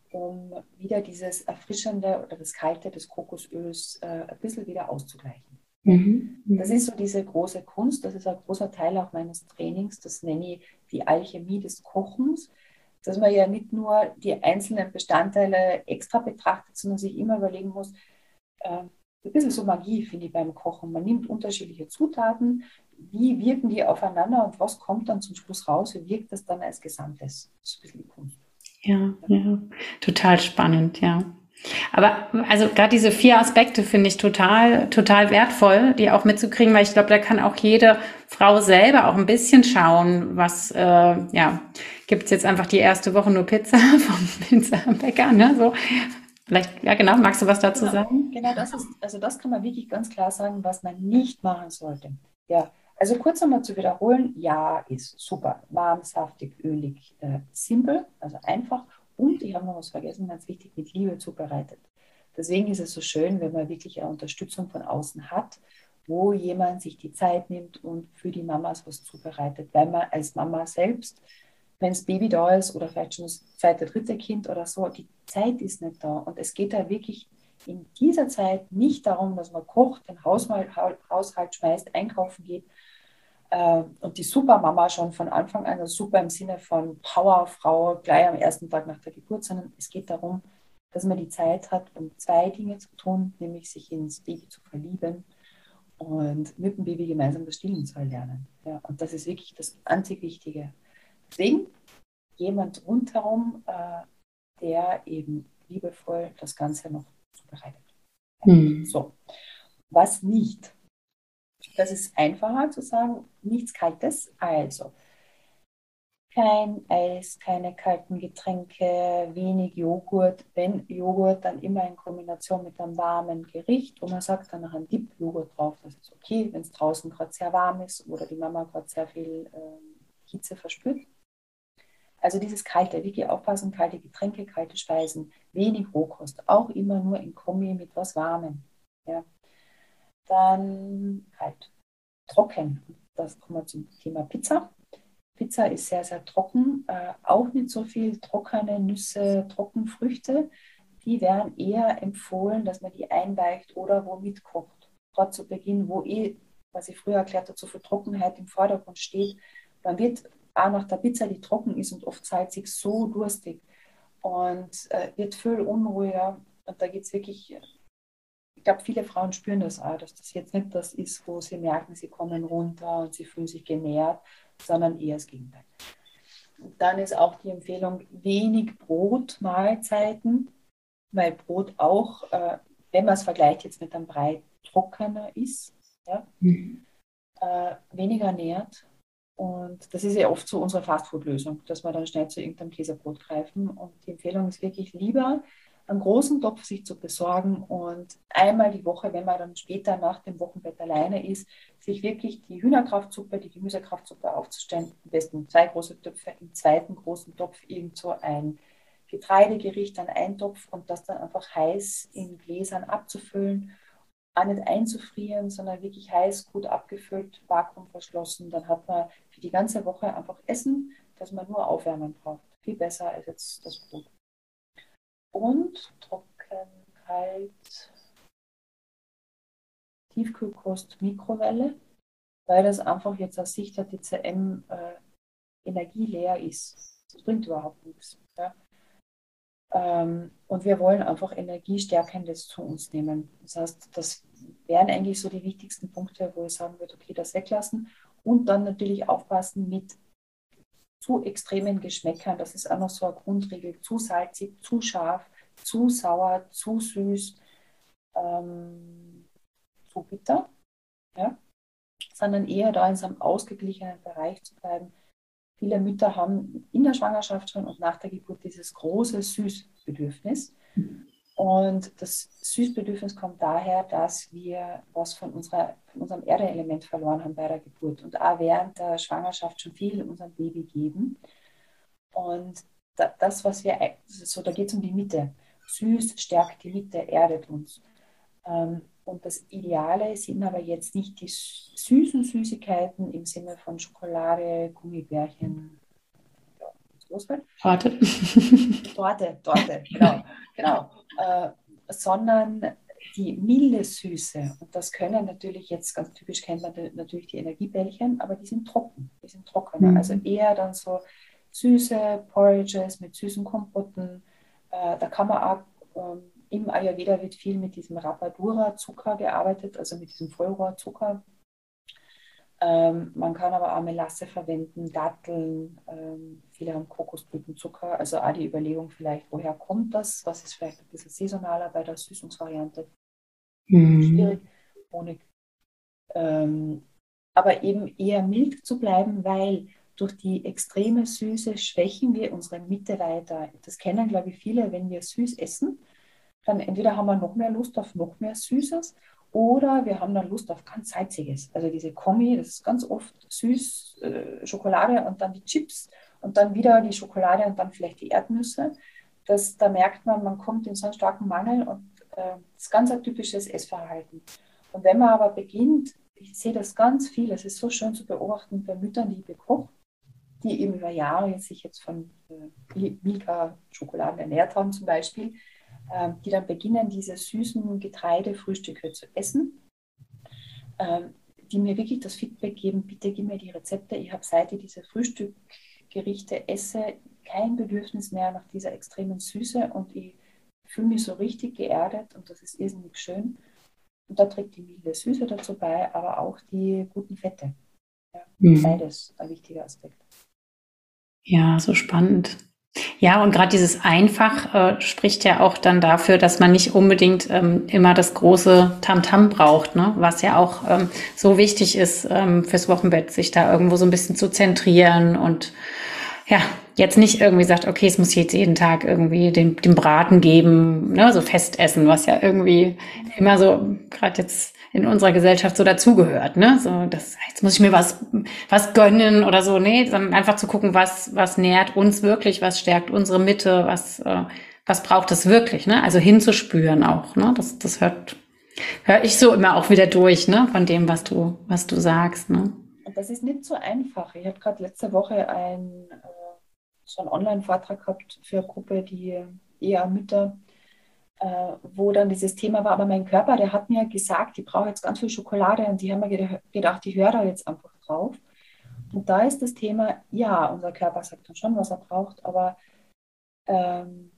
um wieder dieses Erfrischende oder das Kalte des Kokosöls äh, ein bisschen wieder auszugleichen. Mhm. Das ist so diese große Kunst, das ist ein großer Teil auch meines Trainings, das nenne ich die Alchemie des Kochens, dass man ja nicht nur die einzelnen Bestandteile extra betrachtet, sondern sich immer überlegen muss, äh, ein bisschen so Magie finde ich beim Kochen. Man nimmt unterschiedliche Zutaten, wie wirken die aufeinander und was kommt dann zum Schluss raus, wie wirkt das dann als Gesamtes. Das ist ein bisschen die Kunst. Ja, ja, total spannend, ja. Aber also gerade diese vier Aspekte finde ich total, total wertvoll, die auch mitzukriegen, weil ich glaube, da kann auch jede Frau selber auch ein bisschen schauen, was, äh, ja, gibt es jetzt einfach die erste Woche nur Pizza vom Pizzabäcker, ne, so. Vielleicht, ja genau, magst du was dazu genau, sagen? Genau, das ist, also das kann man wirklich ganz klar sagen, was man nicht machen sollte. Ja, also kurz einmal zu wiederholen, ja, ist super, warm, saftig, ölig, äh, simpel, also einfach. Und ich habe noch was vergessen, ganz wichtig, mit Liebe zubereitet. Deswegen ist es so schön, wenn man wirklich eine Unterstützung von außen hat, wo jemand sich die Zeit nimmt und für die Mamas was zubereitet, weil man als Mama selbst, wenn das Baby da ist oder vielleicht schon das zweite, dritte Kind oder so, die Zeit ist nicht da. Und es geht da wirklich in dieser Zeit nicht darum, dass man kocht, den Haushalt, Haushalt schmeißt, einkaufen geht äh, und die Supermama schon von Anfang an, also super im Sinne von Powerfrau gleich am ersten Tag nach der Geburt, sondern es geht darum, dass man die Zeit hat, um zwei Dinge zu tun, nämlich sich ins Baby zu verlieben und mit dem Baby gemeinsam das Stillen zu erlernen. Ja, und das ist wirklich das einzig Wichtige. Deswegen jemand rundherum, äh, der eben liebevoll das Ganze noch zubereitet. Hm. So, was nicht? Das ist einfacher zu sagen, nichts Kaltes. Also kein Eis, keine kalten Getränke, wenig Joghurt. Wenn Joghurt, dann immer in Kombination mit einem warmen Gericht. Und man sagt dann noch ein Dip-Joghurt drauf, das ist okay, wenn es draußen gerade sehr warm ist oder die Mama gerade sehr viel äh, Hitze verspürt. Also dieses kalte, wirklich aufpassen, kalte Getränke, kalte Speisen, wenig Rohkost, auch immer nur in Kombi mit was Warmem. Ja. Dann kalt, trocken, das kommen wir zum Thema Pizza. Pizza ist sehr, sehr trocken, äh, auch nicht so viel trockene Nüsse, Trockenfrüchte. Die werden eher empfohlen, dass man die einweicht oder womit kocht. Gerade zu Beginn, wo eh, was ich früher erklärt habe, so viel Trockenheit im Vordergrund steht, man wird auch nach der Pizza, die trocken ist und oft salzig, so durstig und äh, wird viel unruhiger. Und da geht es wirklich, ich glaube, viele Frauen spüren das auch, dass das jetzt nicht das ist, wo sie merken, sie kommen runter und sie fühlen sich genährt, sondern eher das Gegenteil. Und dann ist auch die Empfehlung, wenig Brotmahlzeiten, weil Brot auch, äh, wenn man es vergleicht jetzt mit einem Brei, trockener ist, ja? Mhm. äh, weniger nährt. Und das ist ja oft so unsere Fastfood-Lösung, dass wir dann schnell zu irgendeinem Käsebrot greifen. Und die Empfehlung ist wirklich lieber, einen großen Topf sich zu besorgen und einmal die Woche, wenn man dann später nach dem Wochenbett alleine ist, sich wirklich die Hühnerkraftsuppe, die Gemüsekraftsuppe aufzustellen. Am besten zwei große Töpfe, im zweiten großen Topf irgend so ein Getreidegericht, dann ein Topf und das dann einfach heiß in Gläsern abzufüllen. Auch nicht einzufrieren, sondern wirklich heiß, gut abgefüllt, vakuumverschlossen. Dann hat man für die ganze Woche einfach Essen, das man nur aufwärmen braucht. Viel besser als jetzt das Brot. Und trocken, kalt, Tiefkühlkost, Mikrowelle, weil das einfach jetzt aus Sicht der T C M äh, energieleer ist. Das bringt überhaupt nichts. Ja? Ähm, und wir wollen einfach Energiestärkendes zu uns nehmen. Das heißt, das wären eigentlich so die wichtigsten Punkte, wo ich sagen würde, okay, das weglassen. Und dann natürlich aufpassen mit zu extremen Geschmäckern. Das ist auch noch so eine Grundregel. Zu salzig, zu scharf, zu sauer, zu süß, ähm, zu bitter. Ja? Sondern eher da in so einem ausgeglichenen Bereich zu bleiben. Viele Mütter haben in der Schwangerschaft schon und nach der Geburt dieses große Süßbedürfnis. Und das Süßbedürfnis kommt daher, dass wir was von, unserer, von unserem Erdeelement verloren haben bei der Geburt und auch während der Schwangerschaft schon viel unserem Baby geben. Und das, was wir, so da geht es um die Mitte. Süß stärkt die Mitte, erdet uns. Und das Ideale sind aber jetzt nicht die süßen Süßigkeiten im Sinne von Schokolade, Gummibärchen, ja, losfällt. Torte. Torte, Torte, genau. genau. Äh, sondern die milde Süße. Und das können natürlich, jetzt ganz typisch kennt man natürlich die Energiebällchen, aber die sind trocken, die sind trockener. Mhm. Also eher dann so süße Porridges mit süßen Kompotten. Äh, da kann man auch, ähm, im Ayurveda wird viel mit diesem Rapadura-Zucker gearbeitet, also mit diesem Vollrohrzucker. Ähm, man kann aber auch Melasse verwenden, Datteln, ähm, viele haben Kokosblütenzucker, also auch die Überlegung vielleicht, woher kommt das, was ist vielleicht ein bisschen saisonaler bei der Süßungsvariante. Mhm. Schwierig, Honig. Ähm, aber eben eher mild zu bleiben, weil durch die extreme Süße schwächen wir unsere Mitte weiter. Das kennen, glaube ich, viele, wenn wir süß essen, dann entweder haben wir noch mehr Lust auf noch mehr Süßes oder wir haben dann Lust auf ganz Salziges. Also diese Kombi, das ist ganz oft süß, äh, Schokolade und dann die Chips und dann wieder die Schokolade und dann vielleicht die Erdnüsse. Das, da merkt man, man kommt in so einen starken Mangel und äh, das ist ganz ein typisches Essverhalten. Und wenn man aber beginnt, ich sehe das ganz viel, es ist so schön zu beobachten bei Müttern, die ich bekoche, die eben über Jahre jetzt sich jetzt von äh, Milka-Schokoladen ernährt haben zum Beispiel, äh, die dann beginnen, diese süßen Getreidefrühstücke zu essen, äh, die mir wirklich das Feedback geben, bitte gib mir die Rezepte, ich habe seit ich diese Frühstückgerichte esse, kein Bedürfnis mehr nach dieser extremen Süße und ich fühle mich so richtig geerdet und das ist irrsinnig schön. Und da trägt die milde Süße dazu bei, aber auch die guten Fette. Ja, mhm. Beides ein wichtiger Aspekt. Ja, so spannend. Ja, und gerade dieses Einfach äh, spricht ja auch dann dafür, dass man nicht unbedingt ähm, immer das große Tamtam braucht, ne? Was ja auch ähm, so wichtig ist ähm, fürs Wochenbett, sich da irgendwo so ein bisschen zu zentrieren und ja, jetzt nicht irgendwie sagt, okay, es muss jetzt jeden Tag irgendwie den, den Braten geben, ne, so Festessen, was ja irgendwie immer so, gerade jetzt in unserer Gesellschaft so dazugehört, ne, so, das, jetzt muss ich mir was, was gönnen oder so, nee, sondern einfach zu gucken, was, was nährt uns wirklich, was stärkt unsere Mitte, was, äh, was braucht es wirklich, ne, also hinzuspüren auch, ne, das, das hört, höre ich so immer auch wieder durch, ne, von dem, was du, was du sagst, ne. Und das ist nicht so einfach. Ich habe gerade letzte Woche ein, äh, so einen Online-Vortrag gehabt für eine Gruppe, die eher Mütter, äh, wo dann dieses Thema war, aber mein Körper, der hat mir gesagt, ich brauche jetzt ganz viel Schokolade und die haben mir gedacht, ich höre da jetzt einfach drauf. Und da ist das Thema, ja, unser Körper sagt dann schon, was er braucht, aber ähm,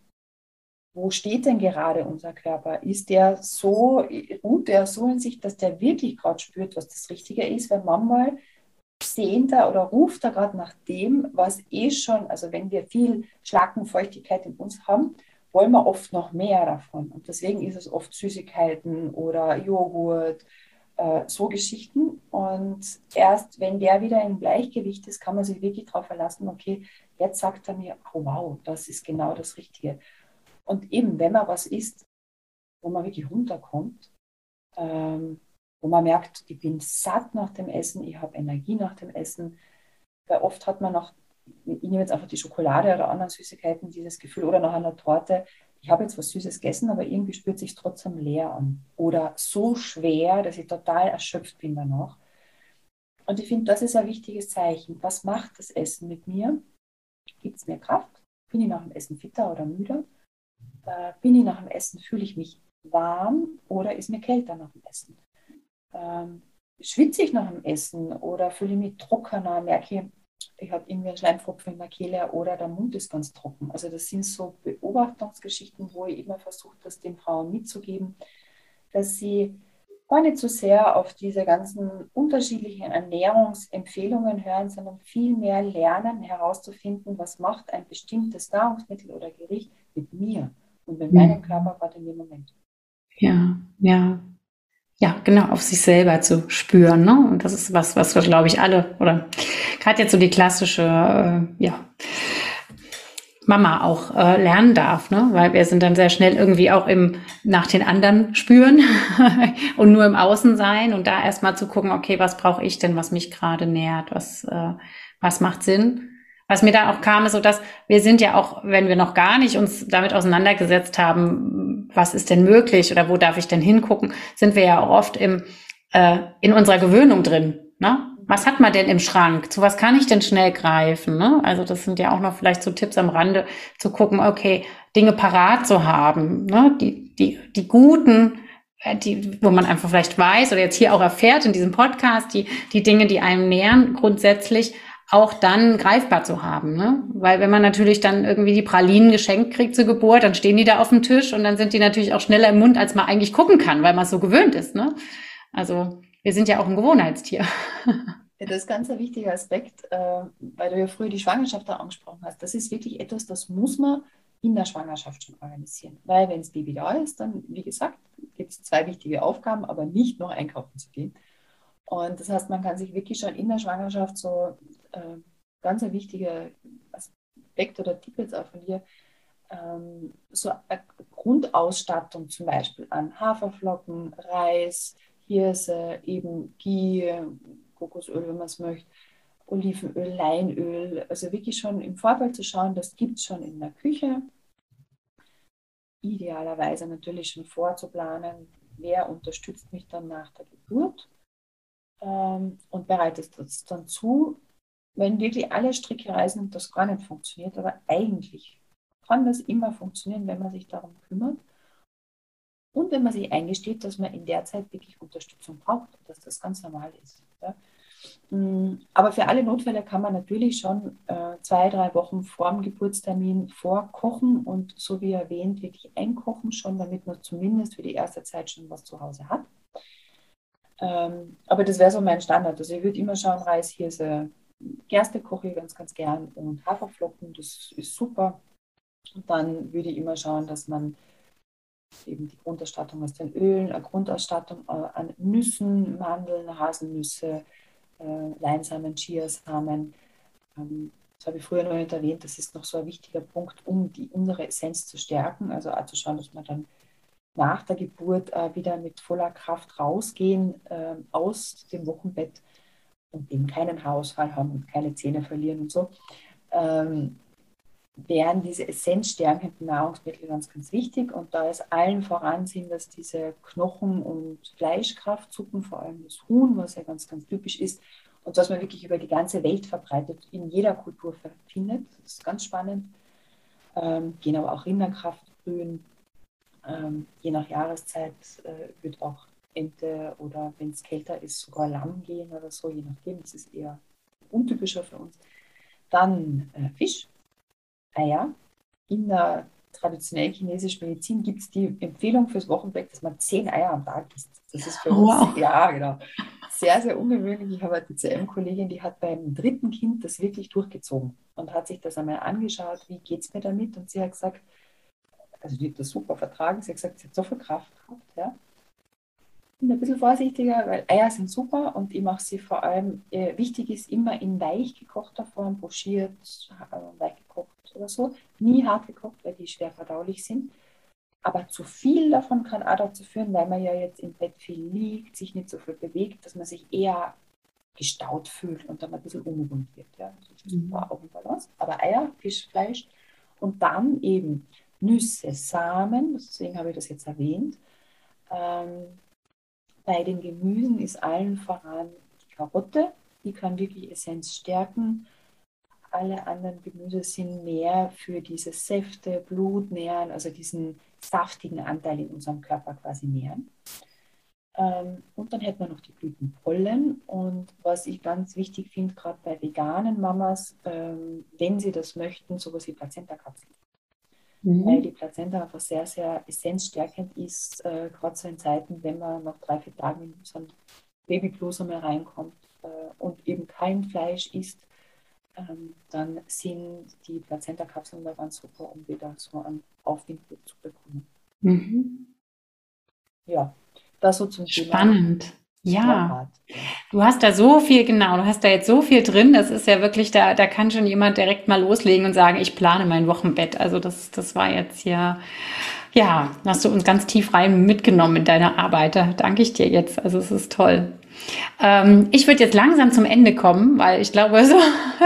wo steht denn gerade unser Körper? Ist der so, ruht der so in sich, dass der wirklich gerade spürt, was das Richtige ist? Weil manchmal sehnt er oder ruft er gerade nach dem, was eh schon, also wenn wir viel Schlackenfeuchtigkeit in uns haben, wollen wir oft noch mehr davon. Und deswegen ist es oft Süßigkeiten oder Joghurt, äh, so Geschichten. Und erst wenn der wieder im Gleichgewicht ist, kann man sich wirklich darauf verlassen, okay, jetzt sagt er mir, oh wow, das ist genau das Richtige. Und eben, wenn man was isst, wo man wirklich runterkommt, ähm, wo man merkt, ich bin satt nach dem Essen, ich habe Energie nach dem Essen. Weil oft hat man noch, ich nehme jetzt einfach die Schokolade oder anderen Süßigkeiten, dieses Gefühl, oder nach einer Torte, ich habe jetzt was Süßes gegessen, aber irgendwie spürt es sich trotzdem leer an. Oder so schwer, dass ich total erschöpft bin danach. Und ich finde, das ist ein wichtiges Zeichen. Was macht das Essen mit mir? Gibt es mir Kraft? Bin ich nach dem Essen fitter oder müder? Äh, bin ich nach dem Essen, fühle ich mich warm oder ist mir kälter nach dem Essen? Ähm, schwitze ich nach dem Essen oder fühle ich mich trockener, merke ich, ich habe irgendwie einen Schleimfropfen in der Kehle oder der Mund ist ganz trocken. Also das sind so Beobachtungsgeschichten, wo ich immer versuche, das den Frauen mitzugeben, dass sie gar nicht so sehr auf diese ganzen unterschiedlichen Ernährungsempfehlungen hören, sondern viel mehr lernen, herauszufinden, was macht ein bestimmtes Nahrungsmittel oder Gericht mit mir und mit meinem Körper gerade in dem Moment. Ja, ja. Ja, genau, auf sich selber zu spüren, ne? Und das ist was, was wir, glaube ich, alle, oder gerade jetzt so die klassische, äh, ja, Mama auch äh, lernen darf, ne? Weil wir sind dann sehr schnell irgendwie auch im nach den anderen spüren und nur im Außen sein und da erstmal zu gucken, okay, was brauche ich denn, was mich gerade nährt, was, äh, was macht Sinn? Was mir da auch kam, ist so, dass wir sind ja auch, wenn wir noch gar nicht uns damit auseinandergesetzt haben, was ist denn möglich oder wo darf ich denn hingucken, sind wir ja auch oft im äh, in unserer Gewöhnung drin, ne? was hat man denn im Schrank? Zu was kann ich denn schnell greifen? Ne? Also das sind ja auch noch vielleicht so Tipps am Rande, zu gucken, okay, Dinge parat zu haben, ne? Die, die, die guten, die, wo man einfach vielleicht weiß oder jetzt hier auch erfährt in diesem Podcast, die, die Dinge, die einem nähern, grundsätzlich auch dann greifbar zu haben, ne? Weil wenn man natürlich dann irgendwie die Pralinen geschenkt kriegt zur Geburt, dann stehen die da auf dem Tisch und dann sind die natürlich auch schneller im Mund, als man eigentlich gucken kann, weil man es so gewöhnt ist, ne? Also wir sind ja auch ein Gewohnheitstier. Ja, das ist ganz ein wichtiger Aspekt, äh, weil du ja früher die Schwangerschaft da angesprochen hast. Das ist wirklich etwas, das muss man in der Schwangerschaft schon organisieren. Weil wenn das Baby da ist, dann, wie gesagt, gibt es zwei wichtige Aufgaben, aber nicht noch einkaufen zu gehen. Und das heißt, man kann sich wirklich schon in der Schwangerschaft so äh, ganz ein wichtiger Aspekt oder Tipp jetzt auch von dir, ähm, so eine Grundausstattung zum Beispiel an Haferflocken, Reis, Hirse, eben Ghee, Kokosöl, wenn man es möchte, Olivenöl, Leinöl, also wirklich schon im Vorfeld zu schauen, das gibt es schon in der Küche. Idealerweise natürlich schon vorzuplanen, wer unterstützt mich dann nach der Geburt ähm, und bereitet das dann zu, wenn wirklich alle Stricke reißen und das gar nicht funktioniert, aber eigentlich kann das immer funktionieren, wenn man sich darum kümmert und wenn man sich eingesteht, dass man in der Zeit wirklich Unterstützung braucht und dass das ganz normal ist. Ja. Aber für alle Notfälle kann man natürlich schon äh, zwei, drei Wochen vor dem Geburtstermin vorkochen und so wie erwähnt, wirklich einkochen schon, damit man zumindest für die erste Zeit schon was zu Hause hat. Ähm, aber das wäre so mein Standard. Also ich würde immer schauen, Reis, Hirse, Gerste koche ich ganz, ganz gern und Haferflocken, das ist super. Und dann würde ich immer schauen, dass man eben die Grundausstattung aus den Ölen, eine Grundausstattung an Nüssen, Mandeln, Haselnüsse, äh, Leinsamen, Chiasamen. Ähm, das habe ich früher noch nicht erwähnt. Das ist noch so ein wichtiger Punkt, um die unsere Essenz zu stärken. Also auch zu schauen, dass man dann nach der Geburt äh, wieder mit voller Kraft rausgehen äh, aus dem Wochenbett und eben keinen Haarausfall haben und keine Zähne verlieren und so. Ähm, wären diese essenzstärkenden Nahrungsmittel ganz, ganz wichtig. Und da ist allen voran sind, dass diese Knochen- und Fleischkraftsuppen, vor allem das Huhn, was ja ganz, ganz typisch ist und was man wirklich über die ganze Welt verbreitet, in jeder Kultur findet. Das ist ganz spannend. Ähm, gehen aber auch Rinderkraftbrühen. Ähm, je nach Jahreszeit äh, wird auch Ente oder wenn es kälter ist, sogar Lamm gehen oder so, je nachdem. Das ist eher untypischer für uns. Dann äh, Fisch. Eier. In der traditionellen chinesischen Medizin gibt es die Empfehlung fürs Wochenbett, dass man zehn Eier am Tag isst. Das ist für uns, wow. ja, genau, sehr, sehr ungewöhnlich. Ich habe eine T C M-Kollegin, die hat beim dritten Kind das wirklich durchgezogen und hat sich das einmal angeschaut, wie geht es mir damit? Und sie hat gesagt, also die hat das super vertragen, sie hat gesagt, sie hat so viel Kraft gehabt, ja. Ich bin ein bisschen vorsichtiger, weil Eier sind super und ich mache sie vor allem, äh, wichtig ist immer in weich gekochter Form, pochiert, äh, weich gekocht oder so. Nie hart gekocht, weil die schwer verdaulich sind. Aber zu viel davon kann auch dazu führen, weil man ja jetzt im Bett viel liegt, sich nicht so viel bewegt, dass man sich eher gestaut fühlt und dann ein bisschen unrund wird. Ja. Das ist auch ein Balance. Aber Eier, Fisch, Fleisch und dann eben Nüsse, Samen, deswegen habe ich das jetzt erwähnt. Ähm, Bei den Gemüsen ist allen voran die Karotte, die kann wirklich Essenz stärken. Alle anderen Gemüse sind mehr für diese Säfte, Blut nähren, also diesen saftigen Anteil in unserem Körper quasi nähren. Ähm, und dann hätten wir noch die Blütenpollen. Und was ich ganz wichtig finde, gerade bei veganen Mamas, ähm, wenn sie das möchten, sowas wie Plazenta-Kapseln. Mhm. Weil die Plazenta einfach sehr, sehr essenzstärkend ist, äh, gerade so in Zeiten, wenn man nach drei, vier Tagen in so ein Babyblues einmal reinkommt äh, und eben kein Fleisch isst, ähm, dann sind die Plazenta-Kapseln da ganz super, um wieder so einen Aufwind zu bekommen. Mhm. Ja, das so zum Thema. Spannend. Ja, du hast da so viel, genau, du hast da jetzt so viel drin, das ist ja wirklich, da, da kann schon jemand direkt mal loslegen und sagen, ich plane mein Wochenbett. Also das, das war jetzt hier, ja, hast du uns ganz tief rein mitgenommen in deiner Arbeit. Da danke ich dir jetzt. Also es ist toll. Ähm, ich würde jetzt langsam zum Ende kommen, weil ich glaube, so,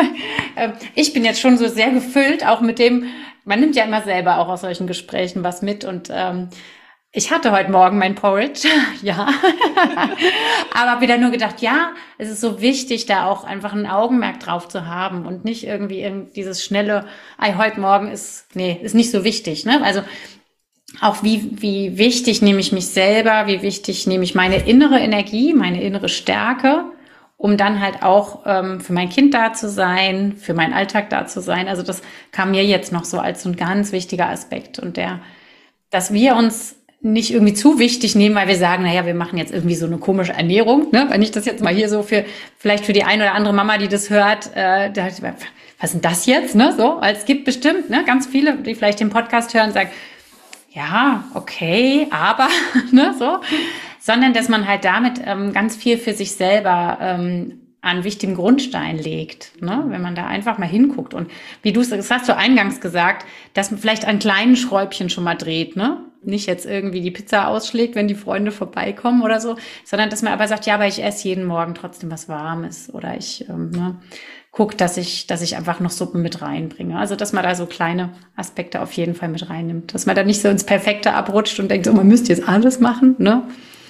ich bin jetzt schon so sehr gefüllt, auch mit dem, man nimmt ja immer selber auch aus solchen Gesprächen was mit und ähm, Ich hatte heute Morgen mein Porridge, ja, aber habe wieder nur gedacht, ja, es ist so wichtig, da auch einfach ein Augenmerk drauf zu haben und nicht irgendwie dieses schnelle, ei, heute Morgen ist, nee, ist nicht so wichtig, ne? Also auch wie, wie wichtig nehme ich mich selber, wie wichtig nehme ich meine innere Energie, meine innere Stärke, um dann halt auch ähm, für mein Kind da zu sein, für meinen Alltag da zu sein. Also das kam mir jetzt noch so als so ein ganz wichtiger Aspekt und der, dass wir uns nicht irgendwie zu wichtig nehmen, weil wir sagen, naja, wir machen jetzt irgendwie so eine komische Ernährung, ne? Wenn ich das jetzt mal hier so für, vielleicht für die eine oder andere Mama, die das hört, äh, da, was ist denn das jetzt, ne? So, weil es gibt bestimmt, ne, ganz viele, die vielleicht den Podcast hören, sagen, ja, okay, aber, ne, so, sondern dass man halt damit ähm, ganz viel für sich selber ähm, an wichtigen Grundstein legt, ne? Wenn man da einfach mal hinguckt und wie du es, das hast du eingangs gesagt, dass man vielleicht an kleinen Schräubchen schon mal dreht, ne? Nicht jetzt irgendwie die Pizza ausschlägt, wenn die Freunde vorbeikommen oder so, sondern dass man aber sagt, ja, aber ich esse jeden Morgen trotzdem was Warmes oder ich ähm, ne, gucke, dass ich, dass ich einfach noch Suppen mit reinbringe. Also dass man da so kleine Aspekte auf jeden Fall mit reinnimmt, dass man da nicht so ins Perfekte abrutscht und denkt, so, man müsste jetzt alles machen, ne?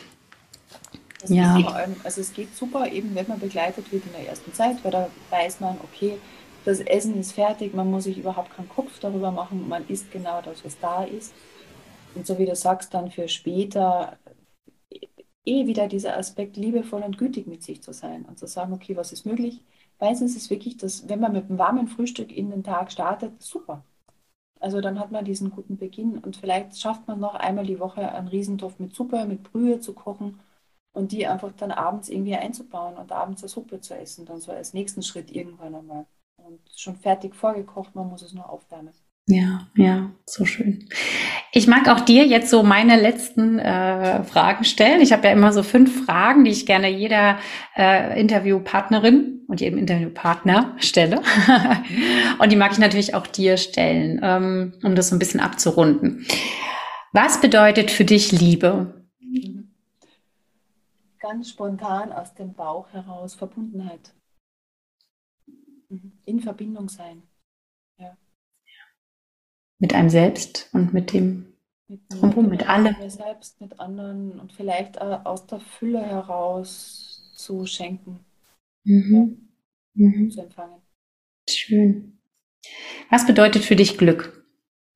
Das ja. Ist vor allem, also es geht super, eben wenn man begleitet wird in der ersten Zeit, weil da weiß man, okay, das Essen ist fertig, man muss sich überhaupt keinen Kopf darüber machen, man isst genau das, was da ist. Und so wie du sagst, dann für später eh wieder dieser Aspekt, liebevoll und gütig mit sich zu sein und zu sagen, okay, was ist möglich? Meistens ist es wirklich, dass wenn man mit einem warmen Frühstück in den Tag startet, super. Also dann hat man diesen guten Beginn und vielleicht schafft man noch einmal die Woche einen Riesentopf mit Suppe, mit Brühe zu kochen und die einfach dann abends irgendwie einzubauen und abends eine Suppe zu essen, dann so als nächsten Schritt irgendwann einmal. Und schon fertig vorgekocht, man muss es nur aufwärmen. Ja, ja, so schön. Ich mag auch dir jetzt so meine letzten äh, Fragen stellen. Ich habe ja immer so fünf Fragen, die ich gerne jeder äh, Interviewpartnerin und jedem Interviewpartner stelle. Und die mag ich natürlich auch dir stellen, ähm, um das so ein bisschen abzurunden. Was bedeutet für dich Liebe? Ganz spontan aus dem Bauch heraus Verbundenheit. In Verbindung sein. Ja. Mit einem selbst und mit dem mit, Drumherum, mit allem. Mit mir selbst, mit anderen und vielleicht aus der Fülle heraus zu schenken. Mhm. Ja. Mhm. Zu empfangen. Schön. Was bedeutet für dich Glück?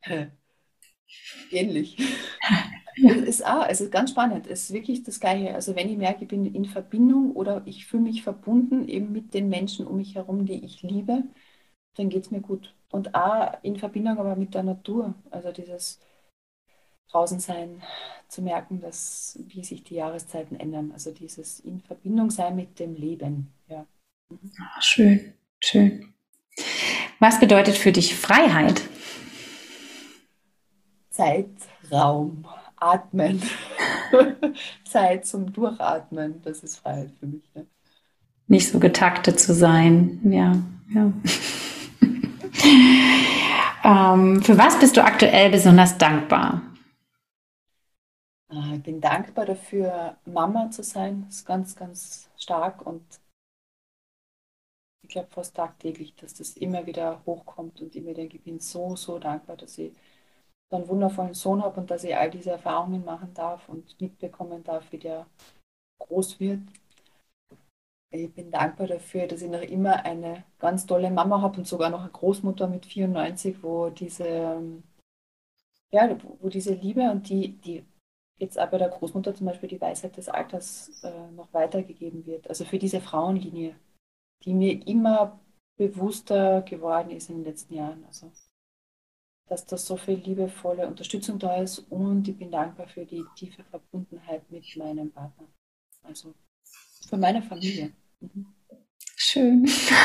Ähnlich. Ja. Es ist auch, es ist ganz spannend. Es ist wirklich das Gleiche. Also wenn ich merke, ich bin in Verbindung oder ich fühle mich verbunden eben mit den Menschen um mich herum, die ich liebe, dann geht es mir gut. Und auch in Verbindung aber mit der Natur. Also dieses draußen sein, zu merken, dass, wie sich die Jahreszeiten ändern. Also dieses in Verbindung sein mit dem Leben. Ja. Mhm. Oh, schön, schön. Was bedeutet für dich Freiheit? Zeit, Raum, Atmen. Zeit zum Durchatmen, das ist Freiheit für mich. Ne? Nicht so getaktet zu sein, ja, ja. ähm, für was bist du aktuell besonders dankbar? Ich bin dankbar dafür, Mama zu sein. Das ist ganz, ganz stark und ich glaube fast tagtäglich, dass das immer wieder hochkommt und immer denke, ich bin so, so dankbar, dass ich so einen wundervollen Sohn habe und dass ich all diese Erfahrungen machen darf und mitbekommen darf, wie der groß wird. Ich bin dankbar dafür, dass ich noch immer eine ganz tolle Mama habe und sogar noch eine Großmutter mit vierundneunzig, wo diese, ja, wo diese Liebe und die, die jetzt auch bei der Großmutter zum Beispiel die Weisheit des Alters äh, noch weitergegeben wird. Also für diese Frauenlinie, die mir immer bewusster geworden ist in den letzten Jahren. Also dass da so viel liebevolle Unterstützung da ist und ich bin dankbar für die tiefe Verbundenheit mit meinem Partner. Also für meine Familie. Mhm. Schön.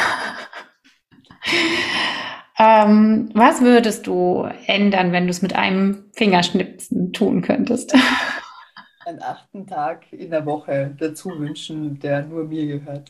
ähm, was würdest du ändern, wenn du es mit einem Fingerschnipsen tun könntest? Einen achten Tag in der Woche dazu wünschen, der nur mir gehört.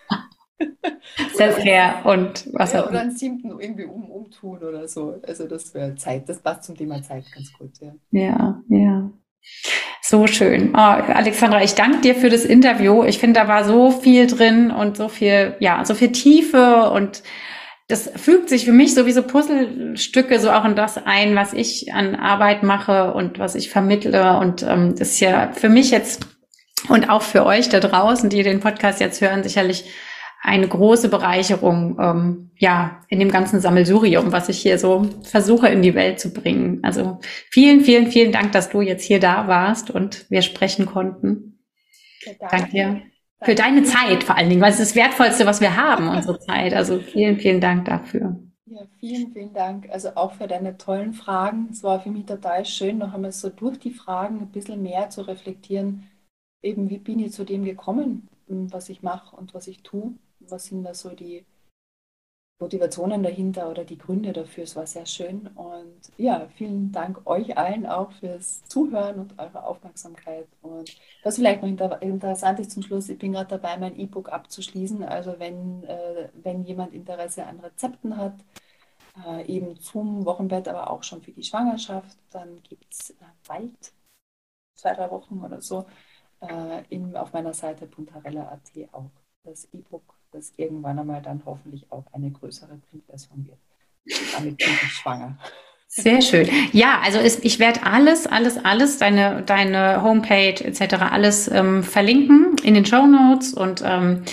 Selfcare und was ja, oder einen siebten irgendwie um, umtun oder so. Also das wäre Zeit, das passt zum Thema Zeit ganz gut. Ja, ja. ja. So schön. Oh, Alexandra, ich danke dir für das Interview. Ich finde, da war so viel drin und so viel, ja, so viel Tiefe und das fügt sich für mich sowieso Puzzlestücke so auch in das ein, was ich an Arbeit mache und was ich vermittle. Und ähm, das ist ja für mich jetzt und auch für euch da draußen, die den Podcast jetzt hören, sicherlich eine große Bereicherung, ähm, ja, in dem ganzen Sammelsurium, was ich hier so versuche in die Welt zu bringen. Also vielen, vielen, vielen Dank, dass du jetzt hier da warst und wir sprechen konnten. Ja, danke. Danke dir. Für deine Zeit vor allen Dingen, weil es ist das Wertvollste, was wir haben, unsere Zeit. Also vielen, vielen Dank dafür. Ja, vielen, vielen Dank. Also auch für deine tollen Fragen. Es war für mich total schön, noch einmal so durch die Fragen ein bisschen mehr zu reflektieren. Eben, wie bin ich zu dem gekommen, was ich mache und was ich tue? Was sind da so die Motivationen dahinter oder die Gründe dafür? Es war sehr schön. Und ja, vielen Dank euch allen auch fürs Zuhören und eure Aufmerksamkeit. Und was vielleicht noch inter interessant ist zum Schluss, ich bin gerade dabei, mein E-Book abzuschließen. Also wenn, äh, wenn jemand Interesse an Rezepten hat, äh, eben zum Wochenbett, aber auch schon für die Schwangerschaft, dann gibt es äh, bald, zwei, drei Wochen oder so, äh, in, auf meiner Seite puntarella punkt at auch das E-Book, das irgendwann einmal dann hoffentlich auch eine größere Printversion wird. Damit bin ich schwanger. Sehr schön. Ja, also ist, ich werde alles, alles, alles, deine, deine Homepage et cetera alles ähm, verlinken in den Shownotes und ähm,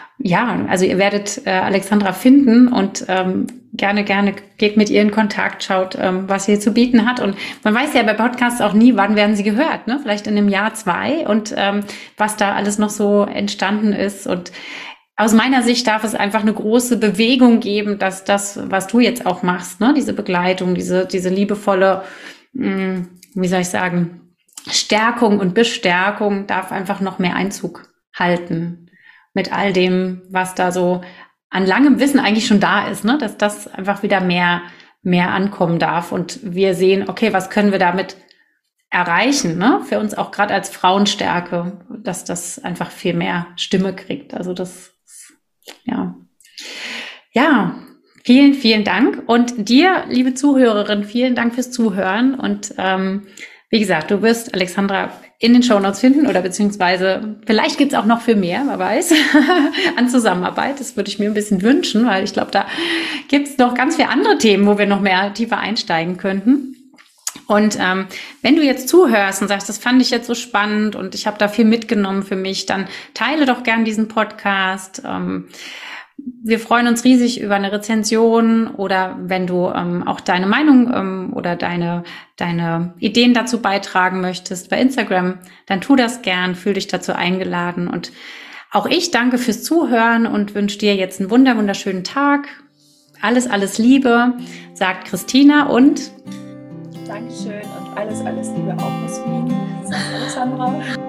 ja, also ihr werdet äh, Alexandra finden und ähm, gerne, gerne geht mit ihr in Kontakt, schaut, ähm, was sie hier zu bieten hat. Und man weiß ja bei Podcasts auch nie, wann werden sie gehört, ne? Vielleicht in einem Jahr, zwei und ähm, was da alles noch so entstanden ist. Und aus meiner Sicht darf es einfach eine große Bewegung geben, dass das, was du jetzt auch machst, ne, diese Begleitung, diese, diese liebevolle, mh, wie soll ich sagen, Stärkung und Bestärkung darf einfach noch mehr Einzug halten mit all dem, was da so an langem Wissen eigentlich schon da ist, ne, dass das einfach wieder mehr, mehr ankommen darf und wir sehen, okay, was können wir damit erreichen, ne, für uns auch gerade als Frauenstärke, dass das einfach viel mehr Stimme kriegt. Also das Ja, ja, vielen, vielen Dank und dir, liebe Zuhörerin, vielen Dank fürs Zuhören und ähm, wie gesagt, du wirst Alexandra in den Shownotes finden oder beziehungsweise vielleicht gibt's auch noch viel mehr, wer weiß, an Zusammenarbeit. Das würde ich mir ein bisschen wünschen, weil ich glaube, da gibt's noch ganz viele andere Themen, wo wir noch mehr tiefer einsteigen könnten. Und ähm, wenn du jetzt zuhörst und sagst, das fand ich jetzt so spannend und ich habe da viel mitgenommen für mich, dann teile doch gern diesen Podcast. Ähm, wir freuen uns riesig über eine Rezension oder wenn du ähm, auch deine Meinung ähm, oder deine deine Ideen dazu beitragen möchtest bei Instagram, dann tu das gern, fühl dich dazu eingeladen. Und auch ich danke fürs Zuhören und wünsche dir jetzt einen wunder wunderschönen Tag. Alles, alles Liebe, sagt Christina und Dankeschön und alles, alles Liebe auch aus Wien, sagt Alexandra.